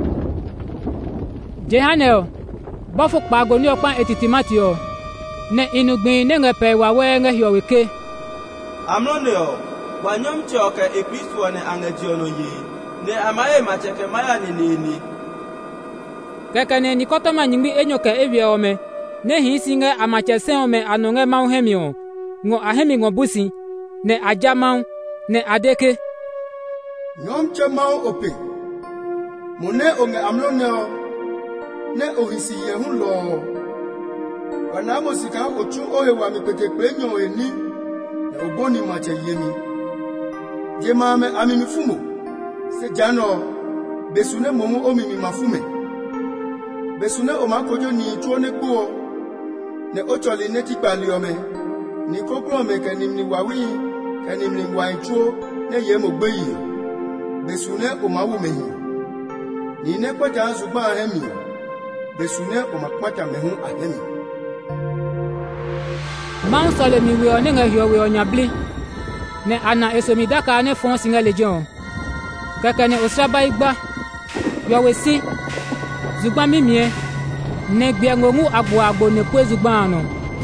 jehanel bofo pago ni opan etitimatio ne inugbin ne ngepe wawe nge hiowe ke amroneo wanyom choke e Kristo ne angejiono yi ne amaye macheke maya ni keke ne nikotoma nyimbi enyoke ewie ome ne hisinge amachese ome anonge mauhemio ngo ahemi ngo busi ne ajamau ne adeke nyom che mau ope mone onge amloneo ne ohisi yehun lo wana mosika otu ohewa mi petekpe nyo eni ne oboni mache yemi je mame ami mifumo se jano besune momo omi mi mafume besune o makojo ni tuone gbo ne ocholi ne tikpali ome ni kokro me kanim ni wawi kanim ni waincho ne yemo gbeyi besune o mawumehi ni ne kwata zugba hemi besune o makwata mehu ahemi man sole mi wi oni nga hiowe onyabli ne ana esomi daka ne fon singa legion kaka ne osaba igba yowe si zugba mimie ne gbiangongu agbo ne kwe zugba anu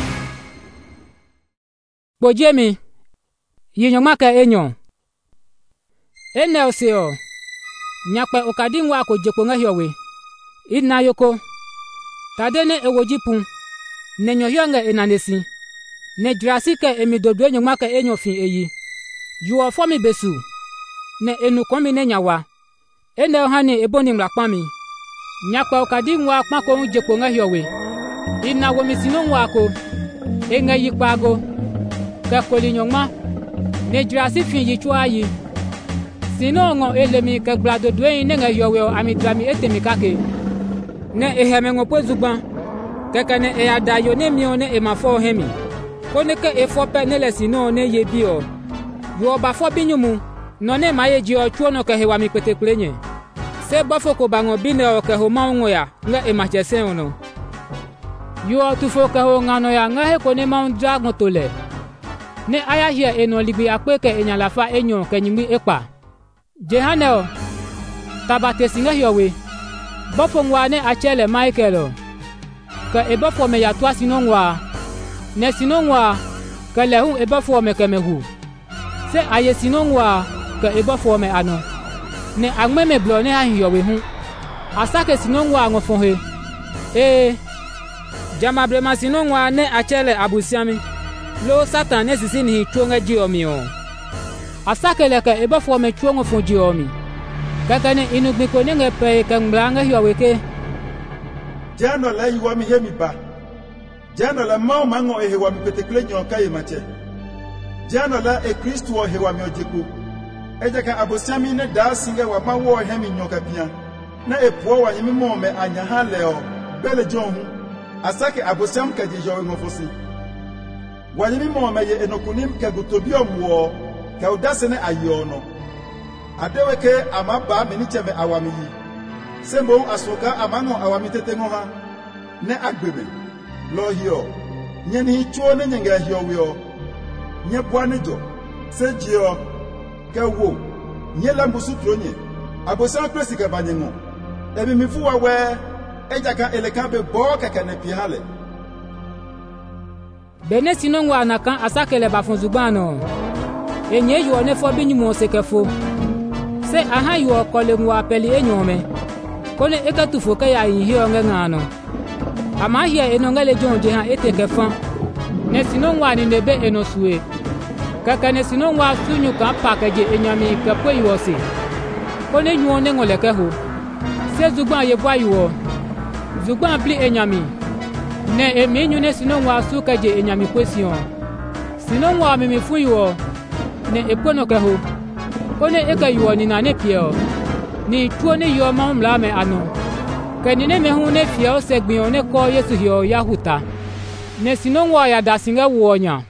bojemi yinyoma ka enyo ene oseo nyakpe okadinwa ko jepo nga hiowe ina yoko tadene ewojipun ne nyohyo nga enanesi ne drasike emidodo enyoma ka enyo fin eyi yuo fomi besu ne enu komi ne nyawa ene hani eboni mrakpami nyakpa okadinwa kpako jepo nga hiowe ina womisino nwako enga yikpago ka kolinyoma ne drasi fin yichwa yi sinongo elemi ka glado dwen ne nga hiowe amidrami etemi kake ne ehemengo pozugban kaka ne eyadayo ne mio ne emafo hemi koneke efope ne lesino ne yebio yo ba fo binyumu no ne maye ji ochuono ka hewa mi peteklenye se bafo ko bango bine o ka ho maungo ya nga emachese ono yo tufo ka ho ngano ya nga he ko ne maun dragon tole ne aya hia eno libi akpeke enyalafa enyo ka nyimi ekpa jehanel tabate singa hiowe bafo ngwa ne achele michael ka ebafo me ya twa sinongwa ne sinongwa ka lehu ebafo me kemehu se aye sinongwa ka ebafo me ano ne agmeme blo ne ahiowe hu asake sinongwa ngofohe jama brema sinongwa ne achele abusiami lo satan ne sisi ni tuonga jiomio asake le ka ebafo me tuongo fo jiomi kaka ne inugbiko ne ngepe ka nglanga hiowe ke jano la yiwa mi hemi ba jano la mau mango ehewa mi petekle nyoka yemache jano la e Kristo o hewa mi ojeku ejaka abosiami ne da singa wa mawo hemi nyoka pia na epuo wa yimi mo me anya ha leo bele jonhu asake abosiam ka jejo ngofosi wa yimi mo me ye enokunim ka gutobio muo ka udase ne ayono adeweke amaba meni cheme awami yi sembo asoka amango awami tetengo ha ne agbebe lo hio nyeni chuo ne nyenga hio wio nye bwane jo sejio kewo nye lambusu tronye abosan presi ka banyengo ebi mifuwa we ejaka elekabe bo kakane pihale bene sinongwa anakan asakele bafunzugbano enye yo ne fo binyumo sekefo se aha yo kole ngwa peli enyome kone ekatufo ka ya hio ngengano ama hia enongale jonje han eteke fan ne sinon wa ni nebe enosue kaka ne sinon wa sunyu kan pakaje enyami kapo yiwose kone nyu ne ngoleke ho se zugban ye bwa yiwo zugban bli enyami ne emenyu ne sinon wa su kaje enyami kwesion sinon wa mimi fu yiwo ne epono ke ho kone eka yiwo ni na ne pieo ni tuo ne yo ma mla me ano kani ne me hu ne fia o segbin ne ko Yesu hio yahuta ne sinon wa ya dasinga wonya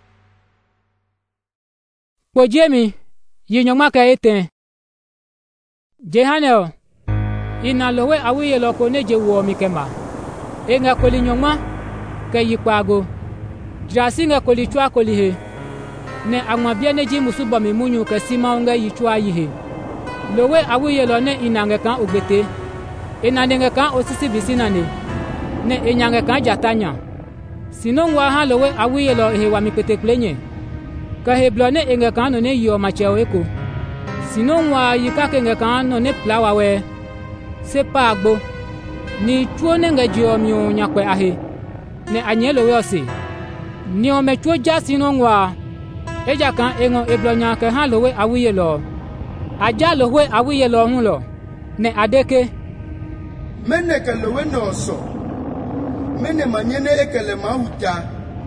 pojemi yinyoma ka eten jehanel ina lowe awiye loko ne je wo mi kemba enga koli nyoma ka yikpago drasinga koli chwa koli he ne anwabia ne ji musuba mi munyu ka sima nga yichwa yihe lowe awiye lo ne inange kan ogbete inange kan osisi bisina ne enyange kan jatanya sinon wa ha lowe awiye lo he wa mi peteklenye ka heblo ne enga kan no ne yo macheo eko sinon wa yika ke enga kan no ne plawa we se pagbo ni tuo ne nga jio mi nyakwe ahe ne anyelo we ose ni o me tuo ja sinon wa eja kan engo eblo nya ke ha lowe awiye lo aja lowe awiye lo hun lo ne adeke mene ke lowe no so mene manyene ekele mahuta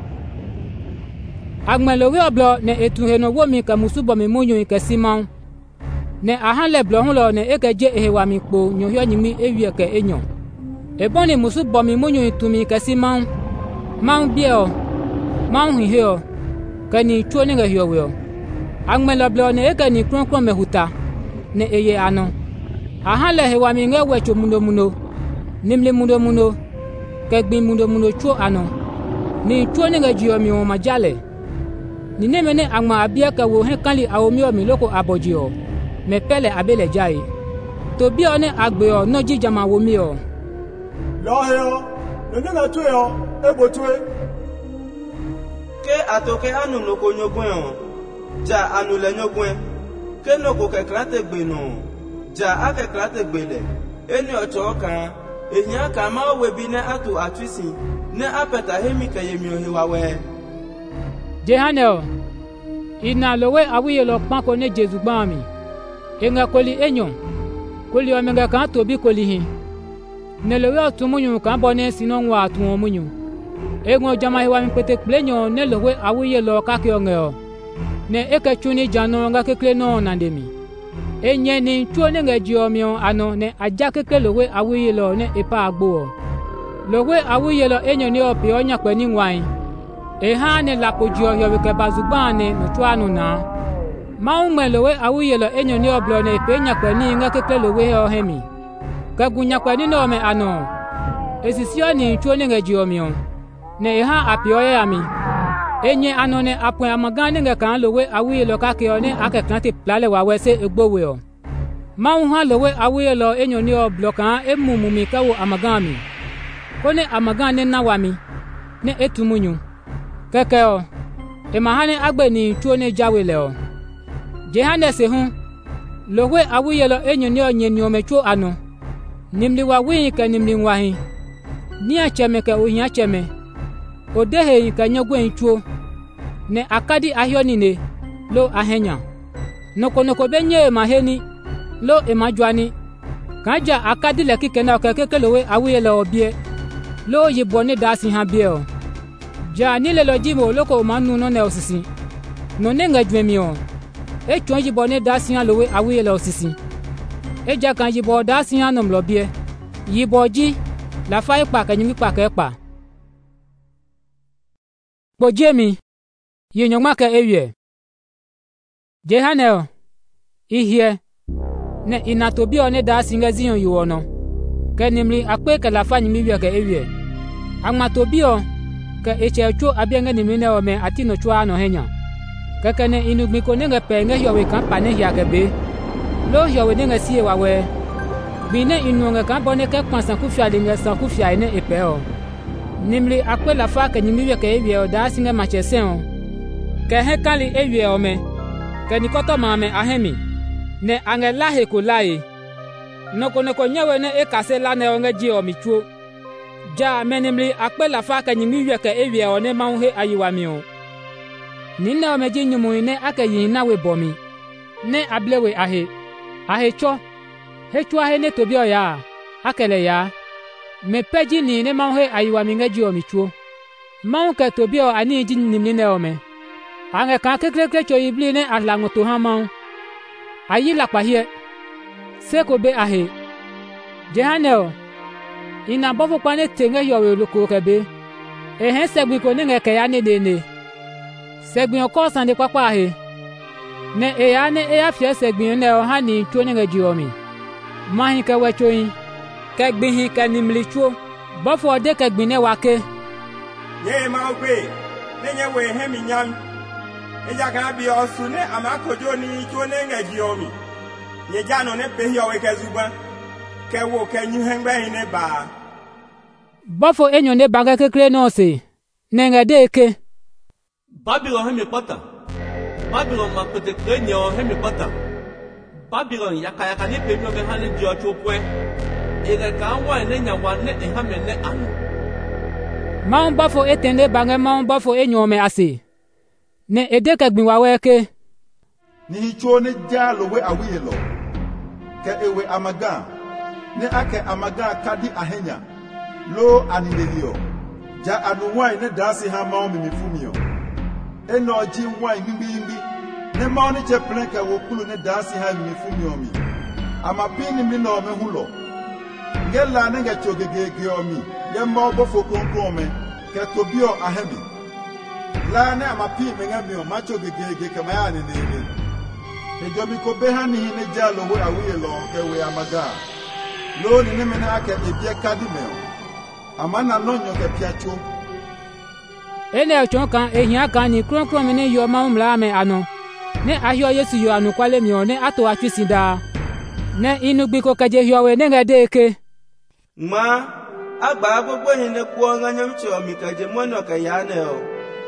agmelowe oblo ne etuheno womi ka musubo mi munyu ke simon ne ahanle blo hun lo ne ekeje ehewa mi po nyohyo nyimi ewie ke enyo eboni musubo mi munyu tumi ke simon man bieo man hihio kani tuo ne ngahio we agmelo blo ne ekani kronkron mehuta ne eye ano ahanle hewa mi ngewe chomundo muno nimle mundo muno kegbin mundo muno chuo ano ni tuo ne ngajio mi o majale ni nemene agma abia ka wo he kali awomi o mi loko abojio me pele abele jai to bi one agbe o no jijama wo mi o lo he o nene na tu o ebotue ke atoke anu no ko nyogwen o ja anu le nyogwen ke no ko ke krate gbe no ja ake krate gbele eni ocho kan ehia ka ma we bi ne atu atwisi ne apeta hemi ka yemi o hewa we jehanel ina lowe awiye lo panko ne Jesu gbami enga koli enyo koli omenga kan tobi koli hin ne lowe otumunyu kan bone sinon wa atumunyu engo jama hewa mi pete plenyo ne lowe awiye lo kakio ngeo ne ekechuni jano nga kekle no nandemi enye ni tuo ne ngejio mio ano ne aja kekle lowe awiye lo ne epa agbo lowe awiye lo enyo ni opi onya kweni ngwain eha ne lapojio yo ke bazugbane no tuanu na maunme lowe awiye lo enyo ni oblo ne penya kweni nga kekle lowe o hemi kagunya kweni no me ano esisio ni tuo ne ngejio mio ne eha apio ya mi enye ano ne apon amagane nga kan lowe awiye lo kakio ne akeklante plale wa wese egbowe o maun ha lowe awiye lo enyo ni oblo kan emumumi kawo amagami kone amagane na wami ne etumunyu keke o emahane agbe ni tuo ne jawele o jehane se hun lowe awiye lo enyo ni onye ni omecho ano nimli wa wi ka nimli wahi ni acheme ka o nya cheme odehe ka nyogwen tuo ne akadi ahioni ne lo ahenya noko benye maheni lo emajwani kaja akadi le kike na keke lowe awiye lo obie lo yibone dasi ha bie o ja ni le lo jimo loko manu no ne osisi no ne ngajwemi o e chon yibone dasi ha lowe awiye lo osisi e ja kan yibo dasi ha no mlobie yiboji la fa ipa ka nyimi pa ka pa pojemi yinyoma ka ewie jehanel ihie ne inatobi one dasi ngazion yuono kenimri akpe ka la fa nyimi wie ka ewie agmatobio ka echecho abienge nimine ome atino chwa no henya kakane inugmiko nenge penge yowe kan pane ya kebe lo yowe nenge sie wawe bine inunga kan bone ke kwansan ku fiade nge san ku fiade ne epeo nimri akpe la fa ka nyimi wie ka ewie o dasi nge machesen ke hekali ewie ome ke nikoto mame ahemi ne angela he ko lai noko nyewe ne ekase la ne onge ji omichuo ja menimli akpe la fa ka nyimi wieke ewie one ma he ayiwami o ninne o meji nyumu ne aka yin na we bomi ne ablewe ahe cho he chwa he ne tobi o ya akele ya me peji ni ne ma he ayiwami ngaji o mi chuo ma ka tobi o ani ji nimni ne o me ange ka kekre cho ibli ne alango to ha ma ayi la pa hie seko be ahe jehanel ina bofo pane tenge yowe loko kebe ehen segbi ko ne ngeke ya ne segbi ko san de papa ahe ne eya ne eya fie segbi ne o ha ni tuo ne ngaji omi mahi ka wechoyin ka gbihin ka nimli tuo bofo de ka gbin ne wake ye ma ogbe ne nye we he mi nyam eja ka bi osu ne amakojo ni tuo ne ngaji omi ye jano ne pe yowe ke zuba ke wo ke nyu hengbe ne ba bofo enyo ne banga kekre no se ne ngade ke Babylon hemi pata Babylon ma pete krenyo hemi pata Babylon yaka ni pe mi oge hane dio chopwe ere ka wa ne nya wa ne ha me ne anu ma bofo etende banga ma bofo enyo me ase ne ede ka gbin wa weke ni cho ne jalo we awiye lo ke ewe amaga ne ake amaga kadi ahenya lo aninelio ja anuwai ne dasi ha ma mi mifumio eno ji wai ngbi ne ma oni che plenka wo kulu ne dasi ha mi mifumio mi ama pini mi no me hulo ngela ne ga chogegege omi ye ma obofo konkron me ke tobio ahemi la ne ama pi me ngami o ma chogegege kama ya ne ne ke jomi ko be hani ne jalo wo awiye lo ke we amaga lo ni ne me na ake ebie kadi me amana nonyo ke piacho ene chon kan ehia kan ni kronkron me ne yo ma umla me ano ne ahio yesu yo anu kwale mi one ato atwisida ne inugbi ko kaje hio we ne ngade ke ma agba gbogbo hin ne ku nganyam chi o mi kaje mono ka ya ne o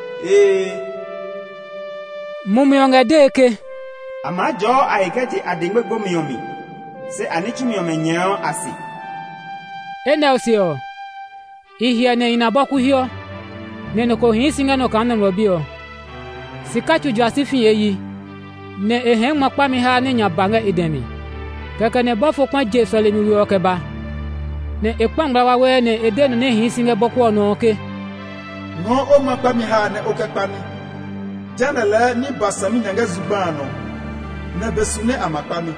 mumi ngade ke amajo aikeji adingbegbo mi omi se anichi mi omenyo asi ene osio ihia ne inaboku hio neno ko hin singa no kan no bio sikachu jasifi eyi ne ehen makpa mi ha ne nya banga idemi kaka ne bofo kwa jesu le mi wo keba ne ekpangba wa we ne edenu ne hin singa boku ono ke no o makpa mi ha ne okekpani janala ni basami nyanga zubano na besune amakpami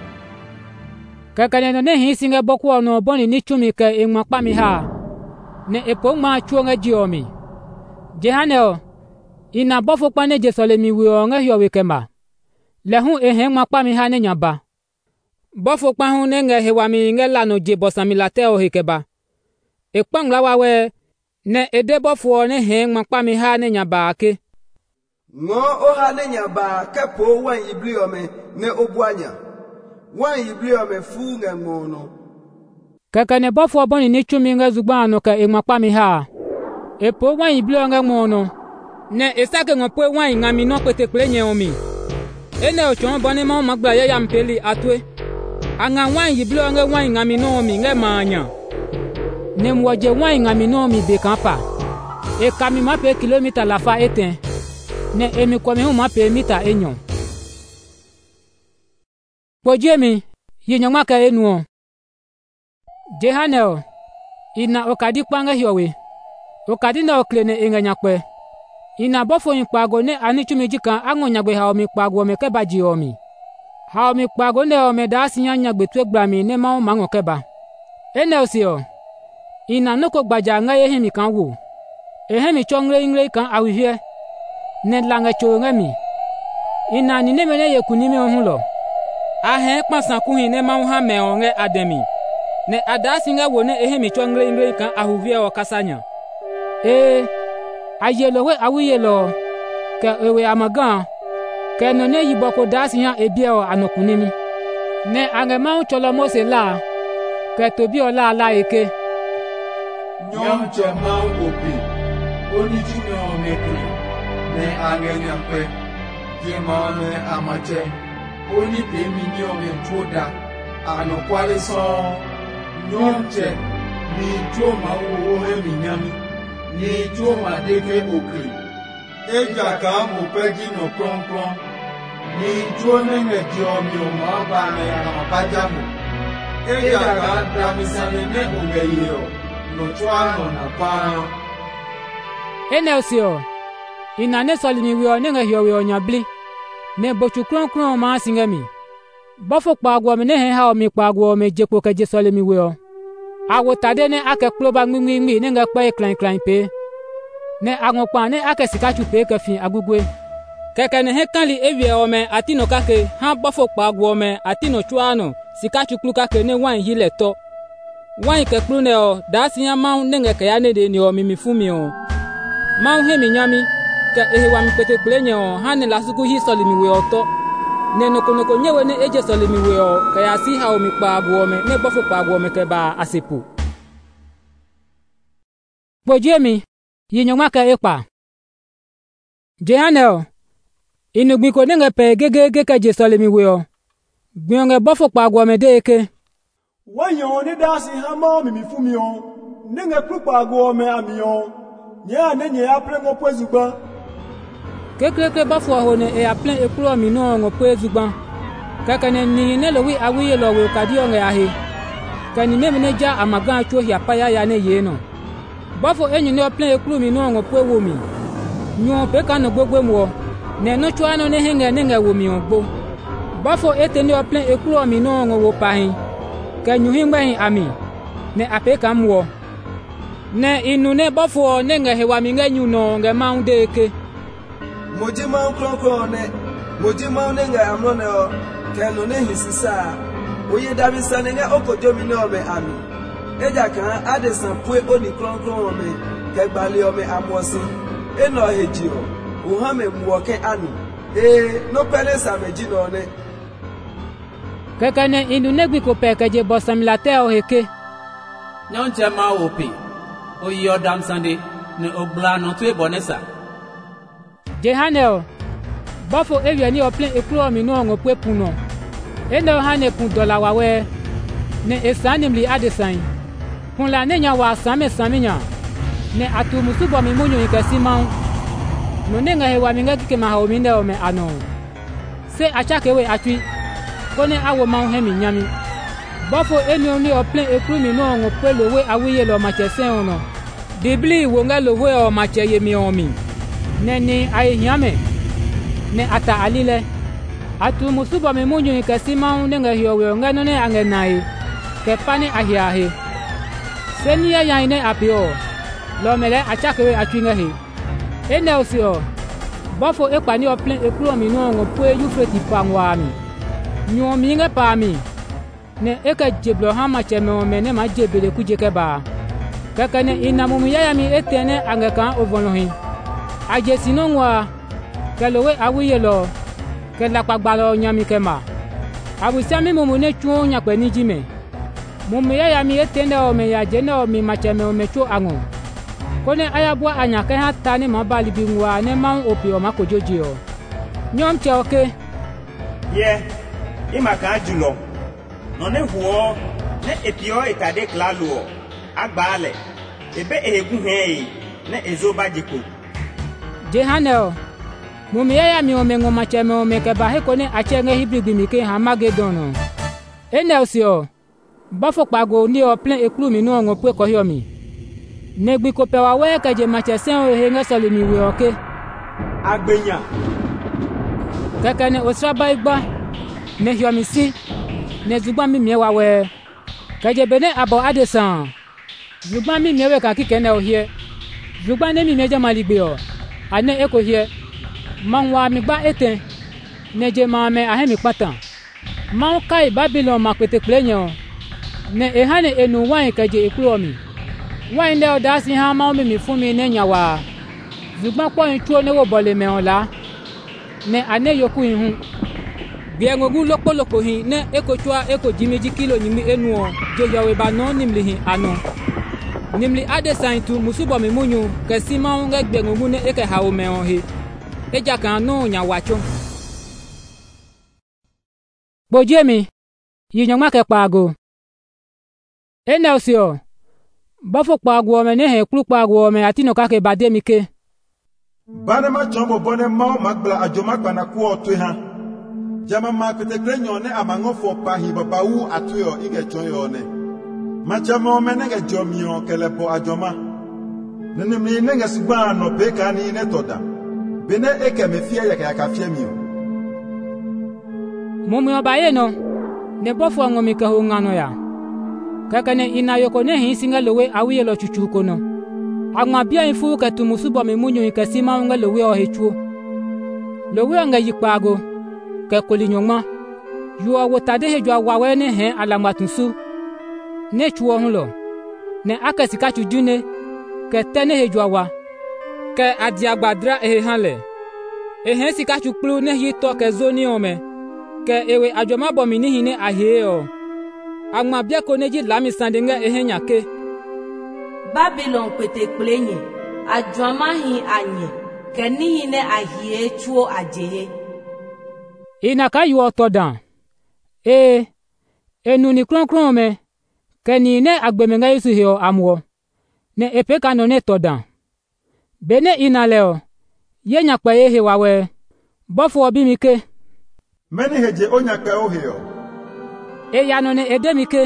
kaka ne hin singa boku ono boni ni chumi ka enmakpa mi ha ne epongma chuonga jiomi jehanel ina bofo pane jesole mi wi onga hio wekema lehu ehen makpa mi ha ne nyaba bofo pa hu ne nge hewa mi nge lano je bosamilate o hekeba ekpangla wawe ne ede bofo ne hen makpa mi ha ne nyaba ake ngo o ha ne nyaba kepo wan ibliome ne obuanya wan ibliome fu nge ngono kaka ne bofo boni ni chumi nga zugbano ka emakpa mi ha epo wan iblio nga mono ne esake ngopwe wan ngami no petekle nye omi ene ochon boni ma magba ya mpeli atwe anga wan iblio nga wan ngami no omi nge manya ne mwoje wan ngami no omi be kampa e kami ma pe kilomita la fa eten ne emi ko mi hu ma pe mita enyon pojemi yinyo maka enuo jehanel ina okadi panga hiowe okadi na oklene inganyakpe ina bofo nkpago ne anichumi jika angonyagbe ha omi kpago me keba ji omi ha omi kpago ne ome da asinya nyagbe twegbami ne ma o mango keba ene osio ina noko gbaja nga yehimi kan wo ehemi chongre ingre kan awihie ne langa chongami ina ni ne mene yekunimi ohulo ahe kpansan kuhin ne ma ha me onge ademi ne adasinga wo ne ehemi chongre ingre kan ahuvie o kasanya ayelo we awiyelo ke ewe amagan ke no ne yiboko dasinya ebie o anokunimi ne angema cholo mose la ke tobi ola ala eke nyom chema obi oni jumi o mekri ne angenya pe jema me amache oni pe mi ni o me troda anokwale so nyom che ni tuo ma wo he minyami ni tuo ma deke okri eja ka mo pegi no kronkron ni tuo nenge dio mi o ma ba me na mapajamo eja ka dramisane ne ungeyo no twano na pa Enelsio inane solimi wi onenge hio wi onyabli ne bochu kronkron ma singemi bofo kpagwo me ne he ha o mi kpagwo me jepo ke je solimi wi o awo tade ne ake kloba ngmi ne nga pa klan klan pe ne agonpa ne ake sikachu pe ke fin agugwe keke ne he kanli ewie o me atino kake ha bofo kpagwo me atino chuano sikachu klu kake ne wan yile to wan ke klu ne o da sinya ma ne nga ke ya ne de ni o mi fumi o ma he mi nyami ka ehewa mi pete klenye o ha ne lasuku hi solimi we oto ne noko nyewe ne eje solimi we o ka ya si ha o mi pa agwo me ne bofo pa agwo me ke ba asepu bojemi yinyoma ka epa jehanel inugbi ko ne pe gege ka je solimi we o gbionge bofo pa agwo me de eke wayo ne dasi ha ma mi fumi o ne nga pa agwo me ami o nya ne nya apre ngo pwezugba kekeke bafo ho ne e aplen ekuro mi no ngo pwezugba kakane ni ne lo wi awiye lo we kadio nge ahe kani me ne ja amagan cho hia pa ya ne ye no bafo enyu ne aplen ekuro mi no ngo pwewo mi nyo pe kan gbogbo mo ne no cho ano ne henge ne nge wo mi ogbo bafo ete ne aplen ekuro mi no ngo wo pa hin kanyu hin gba hin ami ne ape kan mo ne inu ne bafo ne nge hewa mi nge nyu no nge maunde ke moji ma kronkron ne moji ma ne nge amro ne o ke no ne hisisa oye dabi sane nge okojo mi ne o me ami eja kan adesan pue oni kronkron o me ke gbali o me amosin eno heji o o ha me muo ke ani no pele sa meji no ne kekane inu ne gbi ko pekeje bosamilate o heke nyonche ma opi oyi odam sande ne obla no to ebonesa jehanel bafo ewie ni oplen ekuro mi no ngo pepuno eno hane pun dola wawe ne esanimli adesan pun la ne nya wa saminya ne atumusu bo mi munyo ikasi maun no ne nga hewa mi ngaki ke ma ha o mi ne o me ano se achake we atwi kone awo maun he mi nyami bafo eno ni oplen ekuro mi no ngo pelo we awiye lo machesen ono dibli wo nga lo we o machaye mi o mi neni ai nyame ne ata alile atu musuba me munyu ni kasima unenga hiyo we ngano ne angenai ke pani ahiahe senia ya ine apio lo mele achake we atwinga he ene osio bafo ekpani oplen ekuro mi no ngo pue yufreti pangwa mi nyo mi nge pa mi ne eka jeblo ha ma cheme o me ne ma jebele kuje ke ba kakane inamumu ya mi etene angeka ovonlohin aje sinongwa kelowe awiyelo ke la pagbalo nyami kema abusami mumu ne chuo nya pe ni jime mumu ya mi etende o me ya jene o mi macheme o me chu ango kone ayabwa anya ke hata ne mabali bingwa ne ma opi o makojoji o nyom che oke ye imaka julo no ne huo ne epio itade klalo agbale ebe egun he ne ezoba jiko jehanel mumiya ya mi omengo macheme o meke ba he kone achenge hibrigbi mi ke hamagedono enelsio bafo pago ni o plan ekru mi no ngo pe ko hio mi negbi ko pe wa we ka je machesen o he ngasali mi we oke agbenya kakane osraba igba ne hio mi si ne zugba mi mi wa we ka je bene abo adesan zugba mi mi we ka kike na o hie zugba ne mi meje maligbe o ane eko hie manwa mi gba eten neje mame ahemi patan man kai Babylon makwete klenyo ne ehane enu wan kaje ekuro mi wan ne odasi ha ma mi fún mi ne nyawa zugba po ntuo ne wo bole me onla ne ane yoku ihun bi engogu lopoloko hin ne ekochua eko jimeji kilo nyimi enu o je yowe ba no nimli hin ano nimli adesan tu musubo mi munyu kasi ma ngegbe ngogu ne eke hawo me on he eja kan no nyawacho bojemi yinyoma ke pago enelsio bafo kpagwo ne he klu kpagwo me atino kake bademike bana ma chombo bone ma magbla ajoma kana ku otu ha jama ma petekre nyone amango fo pahi babawu atuyo ige chonyo ne ma chama me nege jomio kelebo ajoma nene mi nege suba no peka ni ne toda bene eke me fie ya ka fie mi o mumu obaye no ne bofo ngomi ka hu ngano ya kakane ina yoko ne hinsinga lowe awiye lo chuchuko no agma bia ifu ka tumusubo me munyu ka sima nga lowe o hechu lowe nga yikpago ka kolinyoma yuo wotade hejwa wawe ne he alamatunsu ne chuo hunlo ne akasika chujune ka tene hejwa wa ka adiagbadra hanle ehe sika chukplu ne yito ka zoni ome ka ewe ajoma bomi ni hine aheo agma bia ko neji lami sandenga nyake Babylon pete kplenye ajoma hi anye keni hine ahie chuo ajehe inaka yuo todan enu ni kronkron me keni ne agbemenga Yesu heo amwo ne epeka no ne todan bene inaleo yenya pa ehe wawe bofo obimike meni heje onyaka oheo ya no ne edemike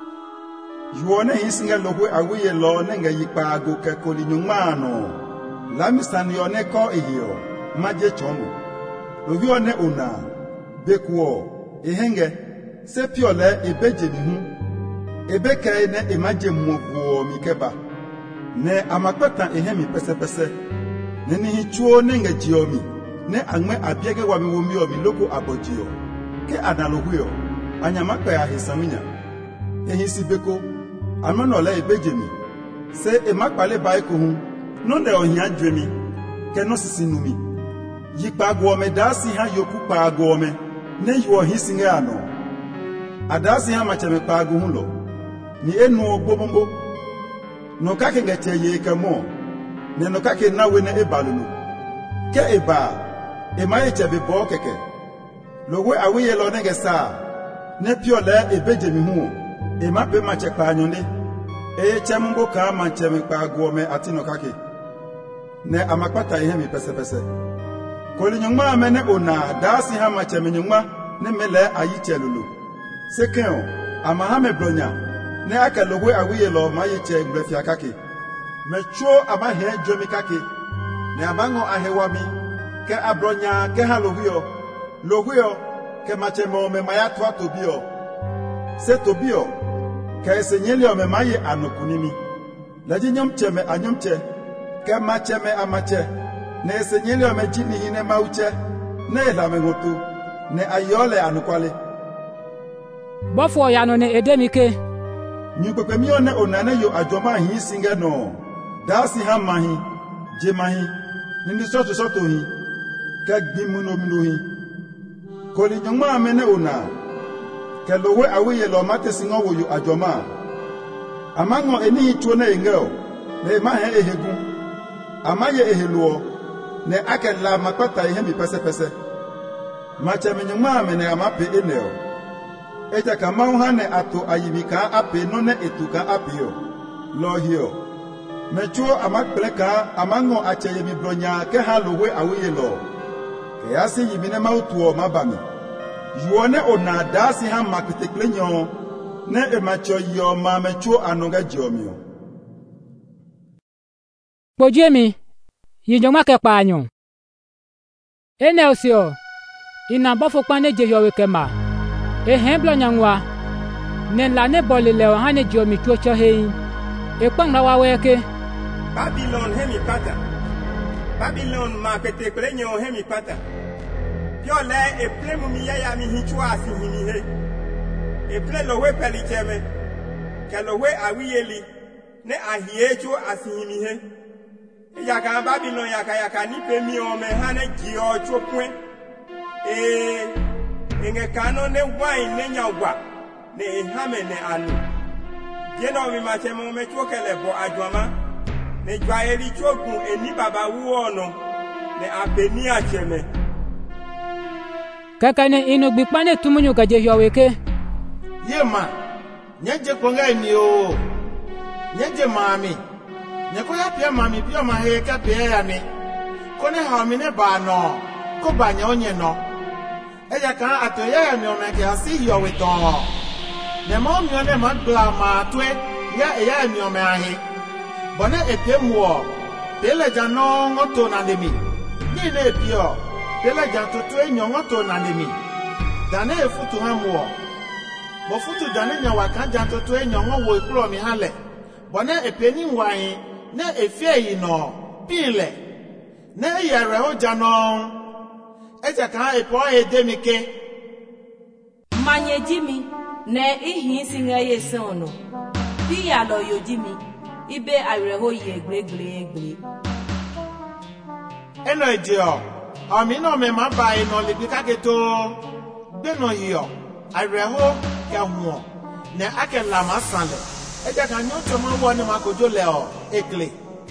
yuone hisinga lowe awiye lo ne nga yikpago ke kolinyumano lamisani yone ko ehio maje chomo lowi one ona bekuo ehenge se piole ebeje bihu ebeke ne emaje mmoguo mikeba ne amakpata ehemi pesepese ne ni hichuo ne nga jiomi ne angme abiege wa miwomi omi loko abojio ke analohuyo anyamakpa ya hisaminya ehisi beko amanole ebejemi se emakpale baiko hu no ne ohia dwemi ke no sisinumi yikpagwo me dasi ha yoku kpagwo me ne yo hisinga ano adasi ha macheme kpago hu lo ni enu ogbombo no kake ngete ye kemo ne no kake nawe ne ebalulu ke eba emaye chebe bo keke lowe awiye lo ne gesa ne piole ebejemi hu emape machekpa anyone chembo ka macheme kpago me atino kake ne amakpata ihe mi pesepese kolinyuma me ne ona dasi ha macheme nyuma ne mele ayichelulu sekeo amahame blonya ne aka lowe awiye lo mayiche ngrefia kake mechuo amahe jomi kake ne abango ahewami ke abronya ke lohuyo ke macheme me mayato atobio se tobio ka esenyeli ome maye anokunimi laji nyomcheme anyomche ka macheme amache ne esenyeli ome jini hine mauche ne elame ngotu ne ayole anukwale bofo ya no ne edemike nyupepe mi one onane yo ajoma hi singa no dasi hamahi jemahi ndi soto hi ka gbimuno hi koli nyoma amene ona kelowe awiye lo mate singo woyo ajoma amango eni chuo na engeo ne mahe ehegu amaye eheluo ne akela makpata ihe mi pesepese macha menyuma amene amape eneo eja kama uhane ato ayibika ape no ne etuka apio lohio mechuo amakpleka amango acheye mi bronya ke halowe awiye lo ke asi yibine mautuo mabami yuone ona dasi ha makiteklenyo ne emacho yo ma mechuo anonga jiomio Pojemi yinjoma ke panyo ene osio ina bofo pane je yowe kema hemblo nyangwa ne la ne bolile o hane jiomi chuocho hein pangna wa weke Babylon hemi pata Babylon makiteklenyo hemi pata Piole eple mumi yaya mi hichwa asi himihe eple lowe pelicheme ke lowe awiyeli ne ahiechu asi himihe yaka Babylon yaka nipe mi ome hane jio chopwe enge kano ne wine ne nyagwa ne hame ne anu jeno mi machemo ome chokele bo ajwama ne jwaeli chogun eni baba wuono ne apeni acheme kakane ino gbipane tumunyu kaje yoweke yema nyeje konga ni o nyeje mami nyeko ya pia mami pia ma he ka pia ya ni kone ha mi ne ba no ko ba nya onye no eya kan atoya ya mi o me ke asi yo we ton ne mo mi o ne ma gla ma twe ya eya mi o me ahe bone epie mu o pele jano ngoto na ndemi ni ne epio pele janto to enyo ngoto na ndemi dane efutu ha mu o bo futu dane nya wa kan janto to enyo ngo wo ikuro mi hale bone epie ni nwan ne efie yi no pile ne yere o jano eja kan epo edemike manye jimi ne ihin singa yesono bi ya lo yo jimi ibe areho ye gregre eno ejo ami no me ma ba ino le bi kaketo gbe no yo areho ke huo ne akela masale eja kan yo to ma wo ni makojo le o ekle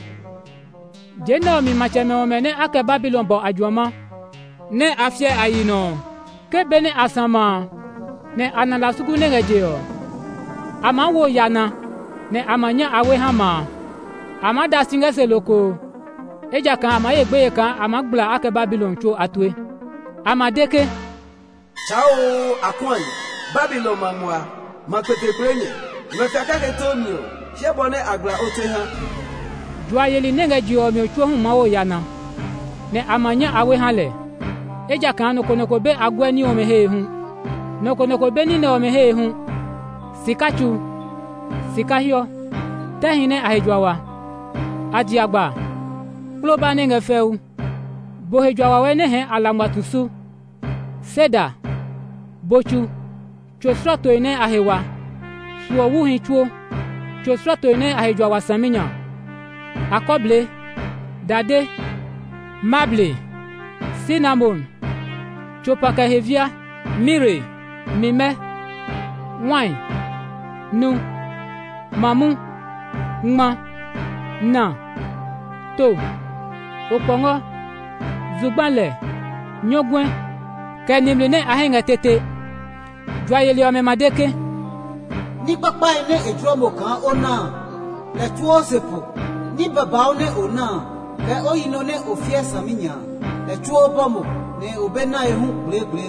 jeno mi macheme omene ake Babylon bo ajwama ne afye ayino ke bene asama ne anala sugu ne ngejeo ama wo yana ne amanya awe hama ama da singa seloko eja kan ama yegbe kan ama gbla ake Babylon cho atwe ama deke chao akwan Babylon mamwa makete kwenye mefaka ketonio shebone agbla ote ha Joyeli ne ngejeo mi cho hu ma wo yana ne amanya awe hale eja kan no konoko be agwani o mehe hu no konoko be ni ne o mehe hu sikachu sikahio tehine ahejwawa adiagba kloba ne ngefeu bohejwawa we ne he alamatusu seda bochu chosrato ne ahewa suowu hichuo chosrato ne ahejwawa saminya akoble dade mable cinnamon chopakahevia mire mime wine nu mamu ngma na to opongo zugbanle nyogwen kenimle ne ahenga tete joyeli ome madeke ni papa ene ejromo kan ona le tuo sepo ni baba one ona ke oyino ne ofie saminya le tuo bomo ne obena ehu gleglegle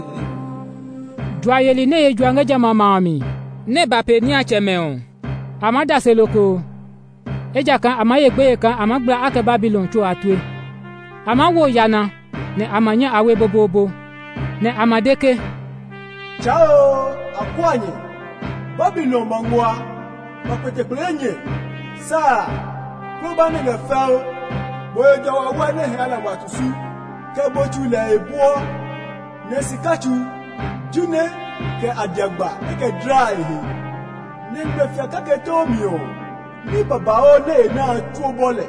joyeli ne ejwanga jama mami ne bape ni achemeo amada seloko eja kan amayegbe kan amagba ake Babylon cho atwe amawo yana ne amanya awe bobobo ne amadeke chao akwanye Babylon mangwa bakete klenye sa kloba ne ngefao bojo wa ne hala watusu ke bochu le ebuo ne sikachu june ke adiagba ke dry ni ngefia kake tomio ni baba o ne na tuobole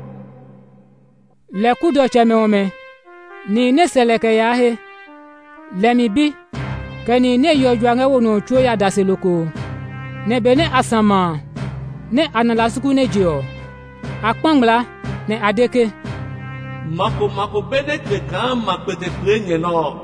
le kudo chemeome ni ne seleke yahe lemi bi kani ne yojwange wono chuo ya daseloko ne bene asama ne analasuku ne jio akpangla ne adeke mako bene ke kan makpete krenye no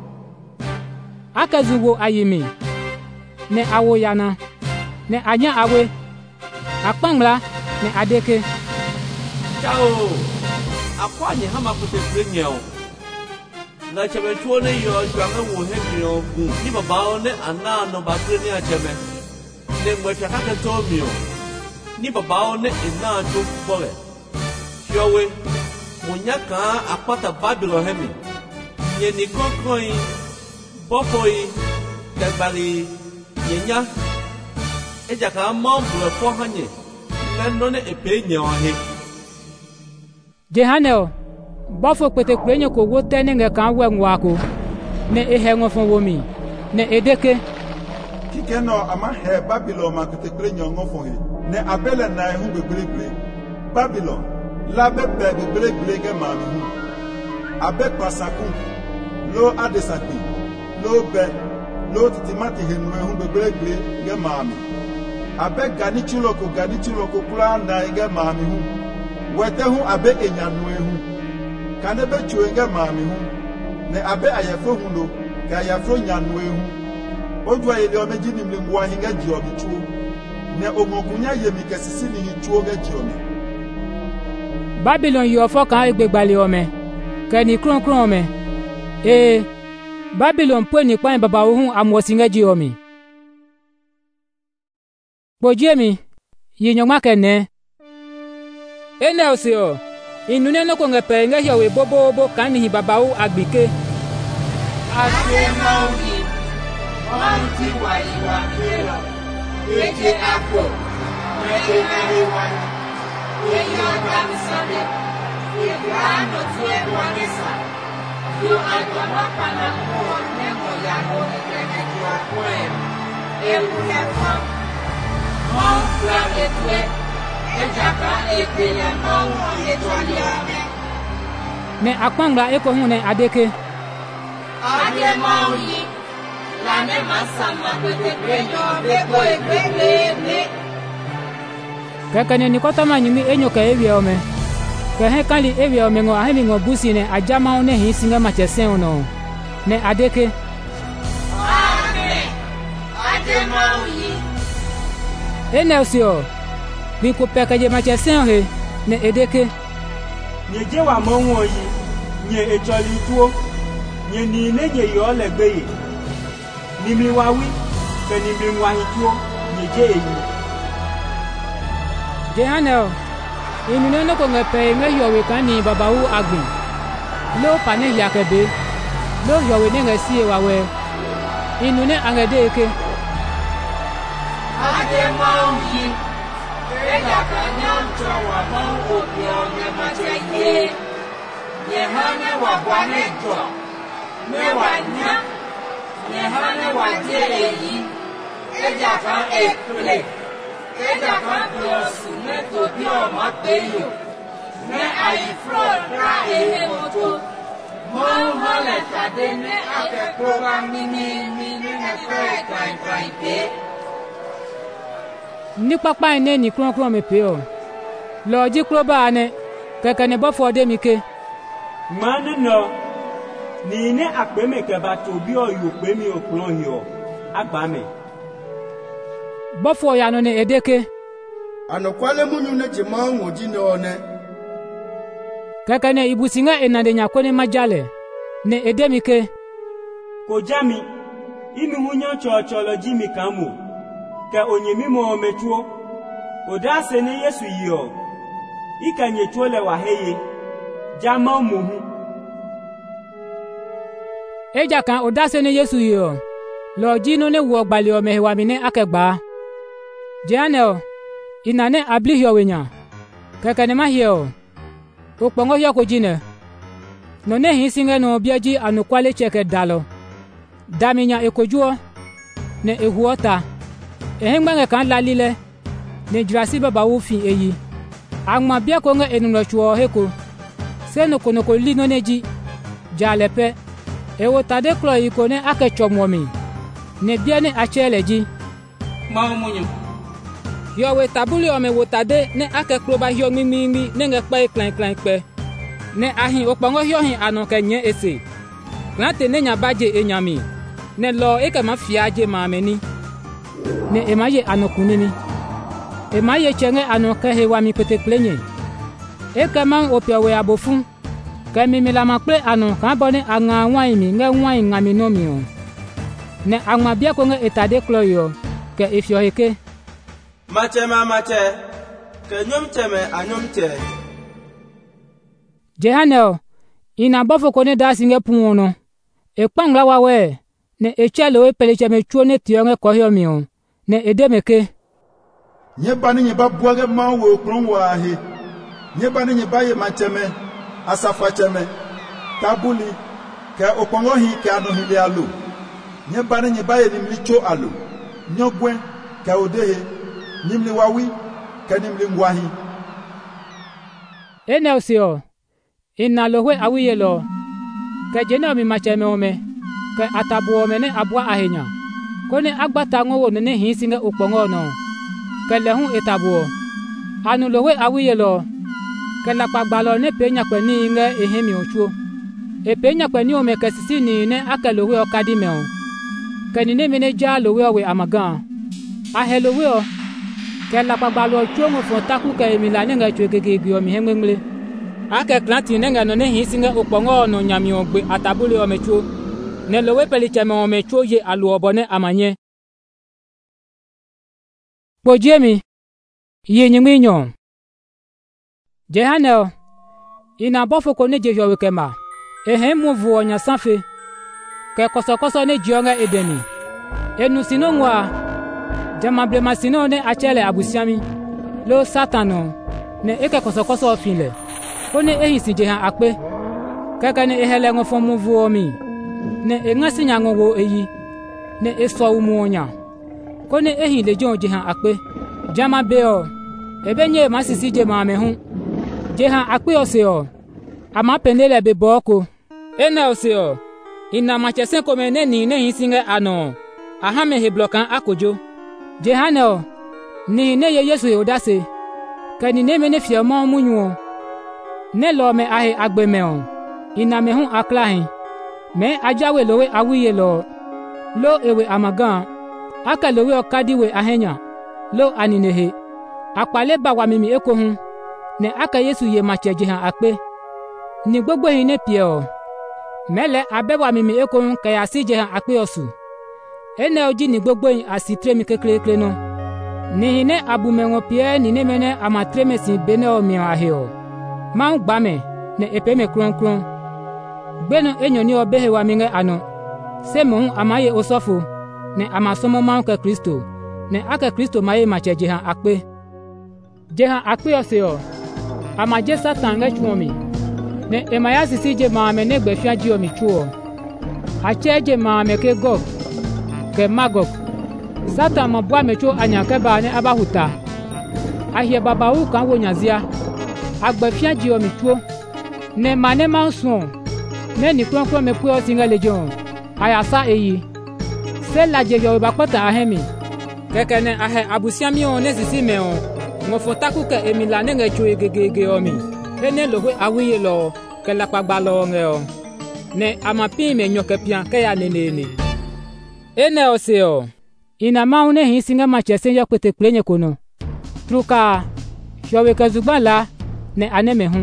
akazugo ayimi ne awo yana ne anya awe akpangla ne adeke chao akwanye hama kute krenye o na cheme chuo ne yo jwange wo he mi o gu ni baba o ne ana no ba krenye acheme ne mwefya kake tomio ni baba o ne ina cho bore yowe munyaka apata Babylon hemi nye ni konkoi bofoi dagbari nyenya ejaka mambre fo hanye neno ne epenye ohe jehanel bofo pete kwenye ko wote ne ngekan wenwako ne ehengo fo womi ne edeke kikeno ama he Babylon makete kwenye ngofo he ne abele na ehu begbregbre Babylon la bebe begbregbre mami hu abe pasaku lo adesakpi lo be lo titimati henu ehu begbregbre ge mami abe gani chuloko kula na ge mami hu wete hu abe enyanu ehu kanebe chuo ge mami hu ne abe ayefo hu lo ga ayefo nyanu ehu odwa ile omeji nimli ngwa hinga ji obichuo ne ongokunya yemi kesisi ni hichuo ge jiomi. Babylon yo fo kan egbegbali ome ke ni kronkron ome Babylon po ni pan baba ohun amosinga jiomi Bojemi yinyoma kene Enelsio inune no ko ngepe nge yowe bobo kan ni baba o agbike Asemawi Wanti wa iwa kero Eje akpo Mege meriwani Eyo damisode Ebrano tue wanesa Yu agama pana kuo Nemo yako Ekrene jua kwen Ebu nefam Monfra etwe Ejaka etele Mongo etwaliame Ne akpangla eko hune adeke Ademawi Lane masama kwete kwenyo Beko ekwele Kakane ni kota manyumi enyo ka ewi ome Ka he kali ewi ome ngo ahemi ngo busi ne ajama one hi singa machesen ono Ne adeke Amen Ademawi Enelsio Biko peka je machesen he Ne edeke Nye wa monwo yi Nye echoli tuo Nye ni ne nye yo legbeye Nimli wawi Ke nimli wahi tuo Nye je eyi Jehanel inune no ko ngepe nge yowe kan ni baba wu agbin Lo pane yakebe Lo yowe ne ngesi wawe Inune angede eke Ademawi Eja kanyam chowa mongo pio Nye machaye Nyehane wabwane jo Newanya Nyehane wajeyi Eja kan ekle Eja kan piosu Ne tobio mapeyo Ne aifro ra ehe moto Monhole tade ne ake program mini Ne krai pe Ni papa ene ni kronkron me pe o Lo ji kroba ane Keke ne bofo de mike Mane no Ni ne akpeme ke ba tobi o yo pemi o klon yo Agbame Bofo ya no ne edeke Anokwale munyu ne jima ngoji ne one Keke ne ibusinga enande nyakone majale Ne edemike Kojami Imi hunyo chocholo jimi kamu Ke onyemi mo metuo Odase ne Yesu yo Ika nyetuo le waheye Jama mohu Eja kan odase ne Yesu yo Lo jino ne wo gbali o mehewa mine akegba Janel inane abli yo wenya Keke ne mahio Okpongo yo ko jine No ne hisinge no biaji anukwale cheke dalo Daminya ekojuo Ne ehuota Ehengbange kan lalile Ne jrasi baba wufi eyi Angma bia ko nge enuno chuo heko Seno konoko lino neji Jalepe Ewo tade klo iko ne ake chomwomi Ne bia ne acheleji Maumunyo Yowe tabuli ome wotade ne ake kloba hio mimi nenge kpe klein kpe Ne ahin okpango hio hin anonke nye ese Klante ne nyabaje enyami Ne lo eke mafiaje mameni Ne emaye anokunimi Emaye chenge anonke hewa mi pete klenye Eke man opiowe abofun Ke mimila makple anon kan bone anga waimi nge wai ngami nomio Ne angma bia ko nge etade kloyo Ke ifyo heke Mache Ke nyom teme anyom te Jehanel ina bofo ko ne dasinge puono Ekpangla wawe Ne echelo peleche me chuo ne tionge kohyo mio Ne edemeke Nyebani nyeba buage mawe okron wahe. Nyebani nyeba ye macheme asafa cheme tabuli ke opongo hi ke anu hili alu. Nyebani nyeba ye nimli cho alu. Nyogwen ke odehe nimli wawi ke nimli ngwahi. Enelsio ina lohwe awiyelo ke jene mi macheme ome ke atabu ome ne abwa ahenya kone agbata ngowo ne hisinga okpongo no ke lehun etabu anu lohwe awiyelo ke lakpagbalo ne penya kwani nge ehemi ochuo penya kwani ome ke sisi ni ne ake lohwe okadime o ke ni ne mene ja lohwe we amagan ahelohwe o ke la pagbalo chuo fo taku ke emila ne nga chwe gege o mi hemgle ake klanti ne nga no ne hisinga opongo no nyami ogbe atabule o mechuo ne lowe peli cheme o mechuo ye alu obone amanye Pojemi yenyimi nyo Jehanel ina bofo ko ne jejo wekema mu vu onya sanfe ke kosokoso ne jionga edeni enu sinongwa jamable masino ne achele abusiami lo satano ne eke kosokoso ofile ko ne ehisi jehan akpe kaka ne ehele ngofo mu vu omi ne engasi nyango wo eyi ne eso umu onya ko ne ehi le jon jehan akpe jama beo ebenye masisi je ma mehu jehan akpe oseo ama penele be boko ene oseo ina machesen ko mene ni ne hisinga ano ahame he blokan akojo jehanel ni ne ye yesu yodase kani ne mene fiamo munyo ne lo me ahe agbemeo ina mehu aklahin me ajawe lowe awiye lo ewe amagan aka lowe okadiwe ahenya lo aninehe apale bawa mimi ekohun ne aka yesu ye macheje han akpe ni gbogbo hin ne pie o mele abewa mimi ekohun kaya sije han akpe osu ene oji ni gbogbo hin asitre mi kekere no ni ne abumenwo pie ni ne mene amatre mesin bene o mi ahe o ma gba me ne epeme kronkron gbenu enyo ni obehe wa minge ano se mo amaye osofo ne amasomo ma nke Kristo ne aka Kristo maye macheje han akpe jehan akpe oseo amaje satan nge chuomi ne emaya sisi je ma me ne gbefia ji omi chuo acheje ma me ke gog ke magog satan mo bua me chu anya ke ba ne abahuta ahie babawu kan wo nyazia agbefia ji omi chuo ne mane manso ne ni kronkron me pu osinga lejon ayasa eyi se la je yo ba pata ahemi kekene ahe abusiami on ne sisi me on ngofotaku ke emila ne ngechu egegege omi ene lohwe awiye lo ke la pagba lo ngeo ne amapi me nyoke pian ke ya nenene ene oseo ina maune hisinga machese ya kwete klenye kono truka showe kazubala ne aneme hu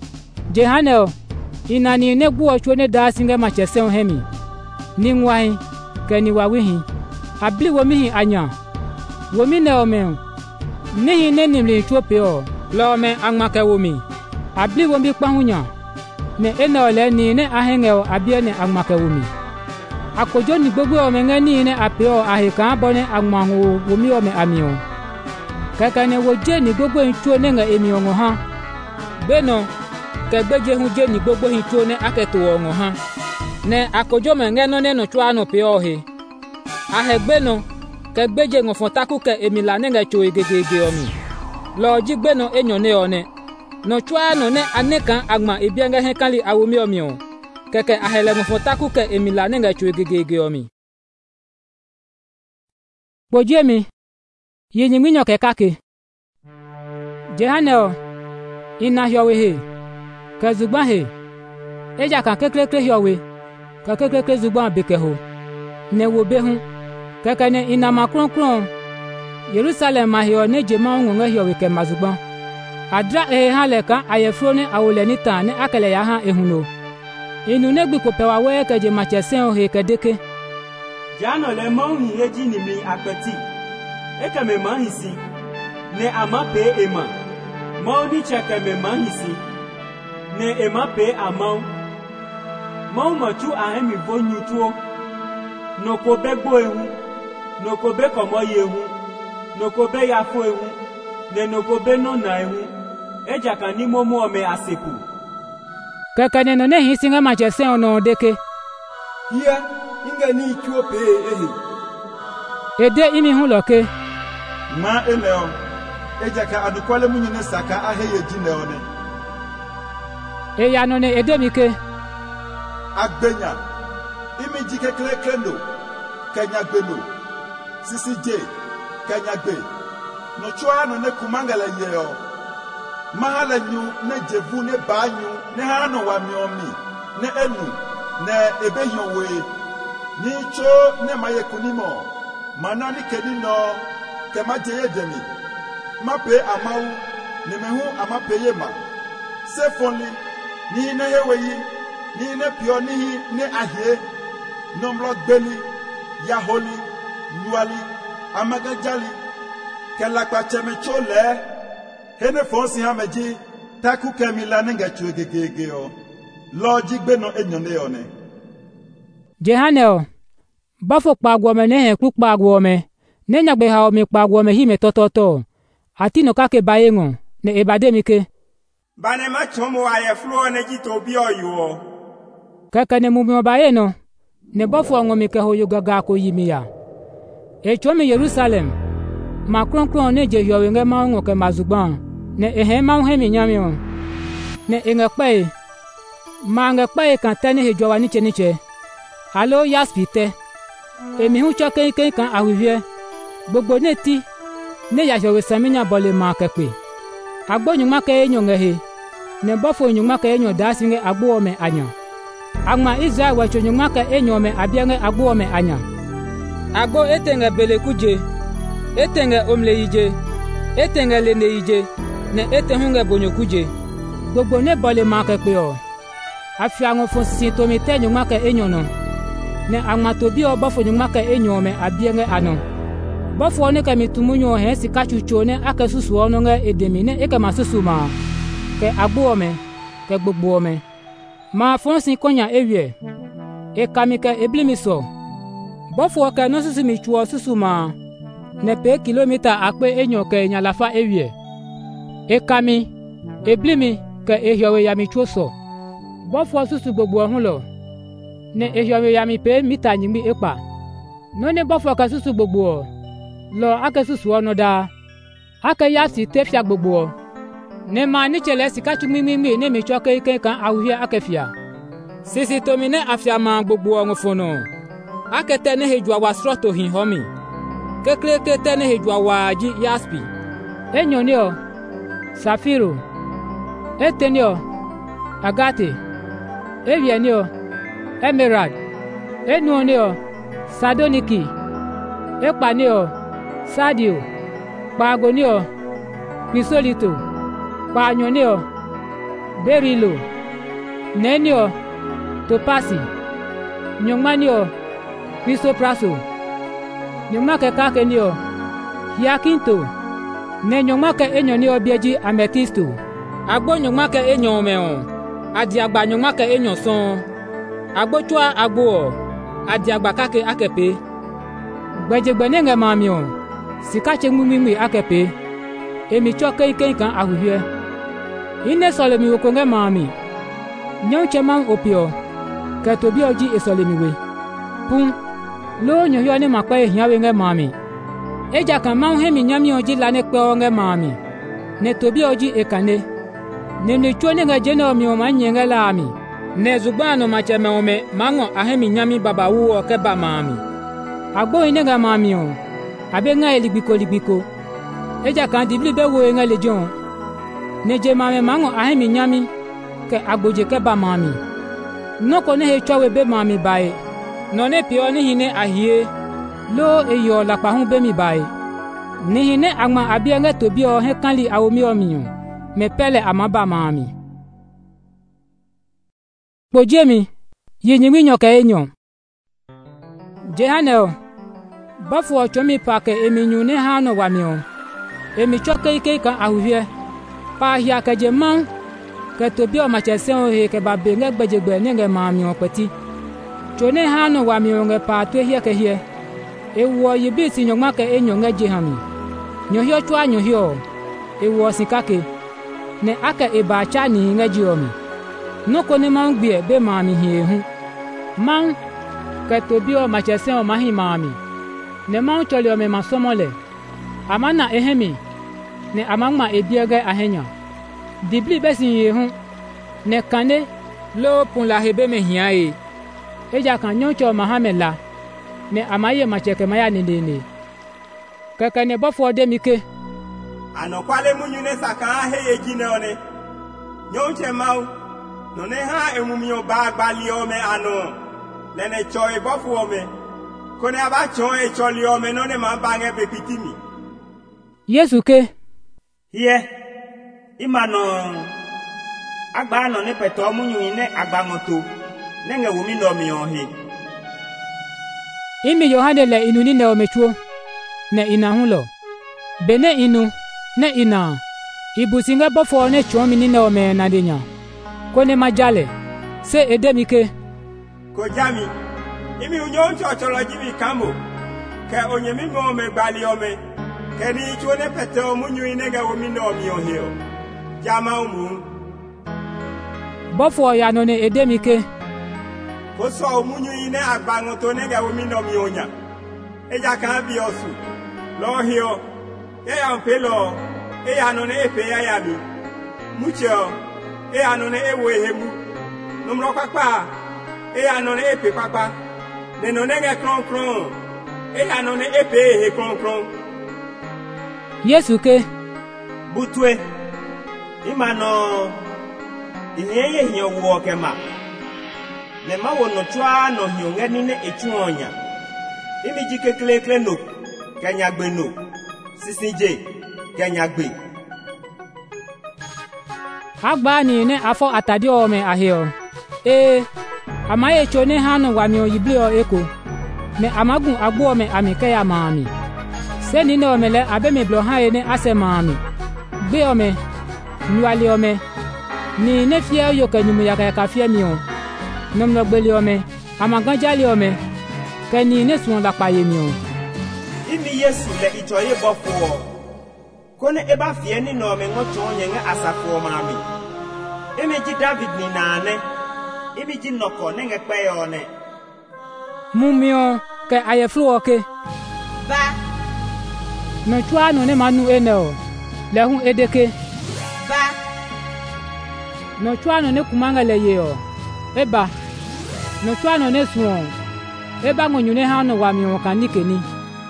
jehanel ina ni ne gbuo chwo ne da singa machese on hemi ni nwai ke ni wawihi abli wo mihi anya wo mi ne omen nihi ne nimli chwope o lo me angmake wo mi abli wo mi kpahunya ne ene ole ni ne ahenge o abie ne angmake wo mi akojo ni gbogbo o me ngani ne apio ahika bone angmahu wo mi o me amio kaka ne wo je ni gbogbo nchuo ne nga emi ongo ha beno ke gbeje hu je ni gbogbo nchuo ne aketo ongo ha ne akojo me ngeno ne no chwa no pio he ahegbeno ke gbeje ngofotaku ke emila ne nga cho egegege omi lo jigbeno enyo ne one no chwa no ne aneka agma ebianga he kali awomi omi o keke ahele ngofotaku ke emila ne nga cho egegege omi Pojemi yenyinyo ke kake jehanel ina hyowe he ke zugba he eja kan kekere hyowe ka kekere zugba bekeho ne wo behu keke ne ina makronkron Jerusalem ahio ne jema ngonga hyowe ke mazugba adra haleka ayefro ne awole ni ta ne akele ya ha ehuno inu ne gbi ko pewa we ke je machesen o he ke deke jano le mo hi eji ni mi apeti eke me ma hisi ne ama pe ema mo ni cheke me ma hisi ne ema pe amau mo ma chu ahemi vonyu tuo no ko be gbo ehu no ko be komo yehu no ko be yafo ehu ne no ko be no na ehu eja kan ni momo ome asepu kaka ne no ne hisinga machesen ono deke hia inga ni chuo pe ehe ede imi hu loke ma eneo eja ka adukwale munyi ne saka aheye jine one eya no ne ede mike agbenya imi jike klendo kenya gbeno sisi je kenya gbe no chwa no ne kumangala yeo mahala nyu ne jevu ne banyu ne hano wa miomi ne enu ne ebehiowe ni cho ne mayekunimo manani kenino kemaje yedemi mape amau ne mehu amape yema se fonli ni ne heweyi ni ne pio ni ne ahie nomlo gbeli yaholi nuali amagajali kelakpa cheme chole hene fonsi hameji taku kemila nenga chuegegege o loji gbe no enyone one Jehaneo bafo kpagwome ne he kru kpagwome ne nyagbe ha o mi kpagwome hi me tototo atino kake bayengo ne ebademike bane ma chomo aye flo ne jito bi oyo kaka ne mumio bayeno ne bafo ngomi ke hoyo gaga ko yimiya e chomi Jerusalem ma kronkron ne je yowe nge ma ngo ke mazugban ne ehe ma he mi nyamio ne engekpe ma ngekpe kan tani he jowa ni cheniche alo yaspite emi hu choke kan ahuvie gbogbo neti ne ya jowe saminya bole ma kepe agbo nyuma ke enyo ngehe ne bofo nyuma ke enyo dasinge agbo me anya agma Israel wa nyuma ke enyo me abiange agbo me anya agbo etenge bele kuje etenge omle yije etenge lene yije ne etehunge bonyo kuje gbogbo ne bole ma kepe o afiango fonsi to mi te nyuma ke enyo no ne agmatobi o bofo nyuma ke enyo me abiange ano bofo ne kamitumunyo he sikachucho ne akasusu ono nge edemi ne ekemasusu ma ke agbuome ke gbogboome ma fonsi konya ewie ekamike eblimiso bofo ke no susu mi chuo susu ma ne pe kilomita akpe enyo ke nyalafa ewie ekami eblimi ke ehiowe ya mi chuoso bofo susu gbogbo ohun lo ne ehiowe ya mi pe mita nyimi epa no ne bofo ka susu gbogbo lo ake susu ono da ake yasi tefia gbogbo ne ma ni chele sikachu mimimi ne mi choke ike kan awuhie ake fia sisi to mi ne afia ma gbogbo onwo fono ake te ne hejua wa sroto hin homi kekle ke te ne hejua wa ji yaspi enyo ni o safiro eteni o agate ewie ni o emerald enu ni o sardoniki epa ni o sadio pagonio pisolito panyonio berilo nenio topasi nyongmanio pisopraso nyongmake kakenio hiakinto ne nyongmake enyonio bieji ametisto agbo nyongmake enyomeo adiagba nyongmake enyoson agbo chwa agbo adiagba kake akepe gbejegbene nge mamio sikache mumimi akepe emi choke ike kan ahuhie ine solemi wokonge mami nyonche man opio ketobi oji esolemiwe pun lo nyohyo ne makpa ehiawe nge mami eja kan man hemi nyami oji lane pe nge mami ne tobi oji ekane ne chone nge jeno mi o manyenge lami ne zugbano macheme ome mango ahemi nyami baba wu o ke ba mami agbo ine nge mami o abe nga eligbiko eja kan dibli be wo nga lejon ne je mame mango ahemi nyami ke agboje ke ba mami noko ne he chowe be mami bae no ne pio ni hine ahie lo eyo la pa hu be mi bae ni hine agma abia nga tobi o he kanli awomi omiyo me pele amaba mami pojemi yinyimi nyoke enyo jehaneo bafo chomi pake eminyu ne hano wamio emi choke ike kan ahuhie pa hia ke je man ke tobi o machese o he ke babe nge gbejegbe ne nge mami o peti chone hano wamio nge pa to hie ke hie ewo yibisi nyongma ke enyo nge jehami nyohio chwa nyohio ewo sikake ne ake eba cha ni nge jiomi noko ne man gbe be mami hie hu man ke tobi o machese o mahi mami ne ma chole o me masomole amana ehemi ne amangma ebiege ahenya dibli besin yehu ne kane lo pun la hebe me hiae eja kan nyoncho mahamela ne amaye macheke maya nindene keke ne bofo de mike anokwale munyu ne saka heye jine one nyonche mau no ne ha emumio ba gbali o me ano le ne choi bofo o me kone aba choi choli o me no ne ma bange bepitimi Yesu ke Hie, imano agba no ne peto munyu ne agba ngoto nenge wumi no mi ohi. Imi Yohane le inu ni ne omechuo ne ina hulo. Bene inu ne ina ibusinga bofo ne chomi ni ne ome na dinya. Kone majale se edemike. Ko jami imi unyo chocholo jimi kamo. Ke onyemi mo me gbali ome. Ke ni chuo ne peto munyu nenge wumi no mi ohi. Jama umu. Bofo ya no ne edemike. Ko so munyu ine agbango to nenge wumi no mi onya. Eja kan bi osu. Lo hio. E ya mpelo. E ya no ne epe ya mi. Mucho. E ya no ne ewo ehemu. Numro kwakwa. E ya no ne epe kwakwa. Ne no nenge kron kron. E ya no ne epe ehe kron kron. Yesu ke. Butwe. Imano. Inye hiyo wo kema. Ne ma wo no twa no hiyo ngani ne etu onya. Imi jike kle no. Kenya gbe no. Sisinje. Kenya gbe. Agba ni ne afọ atadi ome ahio. Amaye chone hanu wa mi oyiblio eko. Ne amagun agbo ome amike ya maami. Se ni ne omele abe mi blo ha ne ase maami. Gbe ome. Nuali ome. Ni ne fie yo kanyumu ya ka fie mi o. Nomno gbeli ome. Amaganjali ome. Ke ni ne suon la paye mi o. Imi Yesu le itoye bofo. Kone eba fie ni no me ngocho nyenga asafo mami. Imi ji David ni nane. Imi ji noko nenge kweyo ne. Mumio ke ayeflu oke. Ba. No chwa no ne manu eneo. Le hu edeke. Ba. No chwa no ne kumanga le yeo. Eba. No chwa no ne suon. Eba ngonyune ha no wa mi wokanike ni.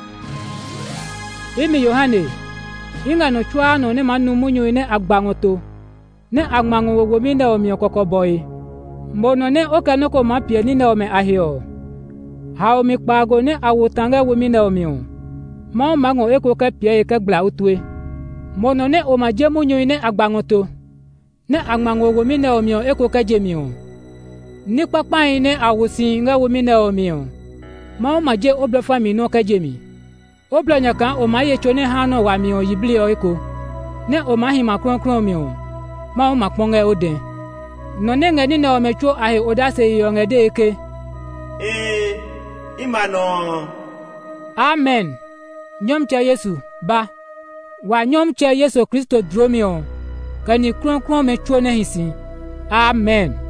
Imi Yohane. Inga no chwa no ne manu munyu ne agbangoto. Ne agmango wogo mi ne omi okoko boy. Mbono ne oka no ko mapie ni ne ome ahio. Ha omi kpago ne awutanga wo mi ne omi o. Ma mango eko ke pie ke gbla utwe. Mbono ne o maje munyu ne agbangoto. Ne agmango wogo mi ne omi o eko ke jemi o. Ni papa ne awusin nga wo mi ne omi o. Ma maje oblefa mi no ke jemi. Oblonya kan o maye chone hano wa mi o yibli o eko. Ne o mahi makron kron mi o. Ma o makponge oden. No ne ngani na o mecho ahe odase yo ngede eke. Imano. Amen. Nyom cha Yesu ba. Wa nyom cha Yesu Kristo dromio. Kani kron kron mecho ne hisi. Amen.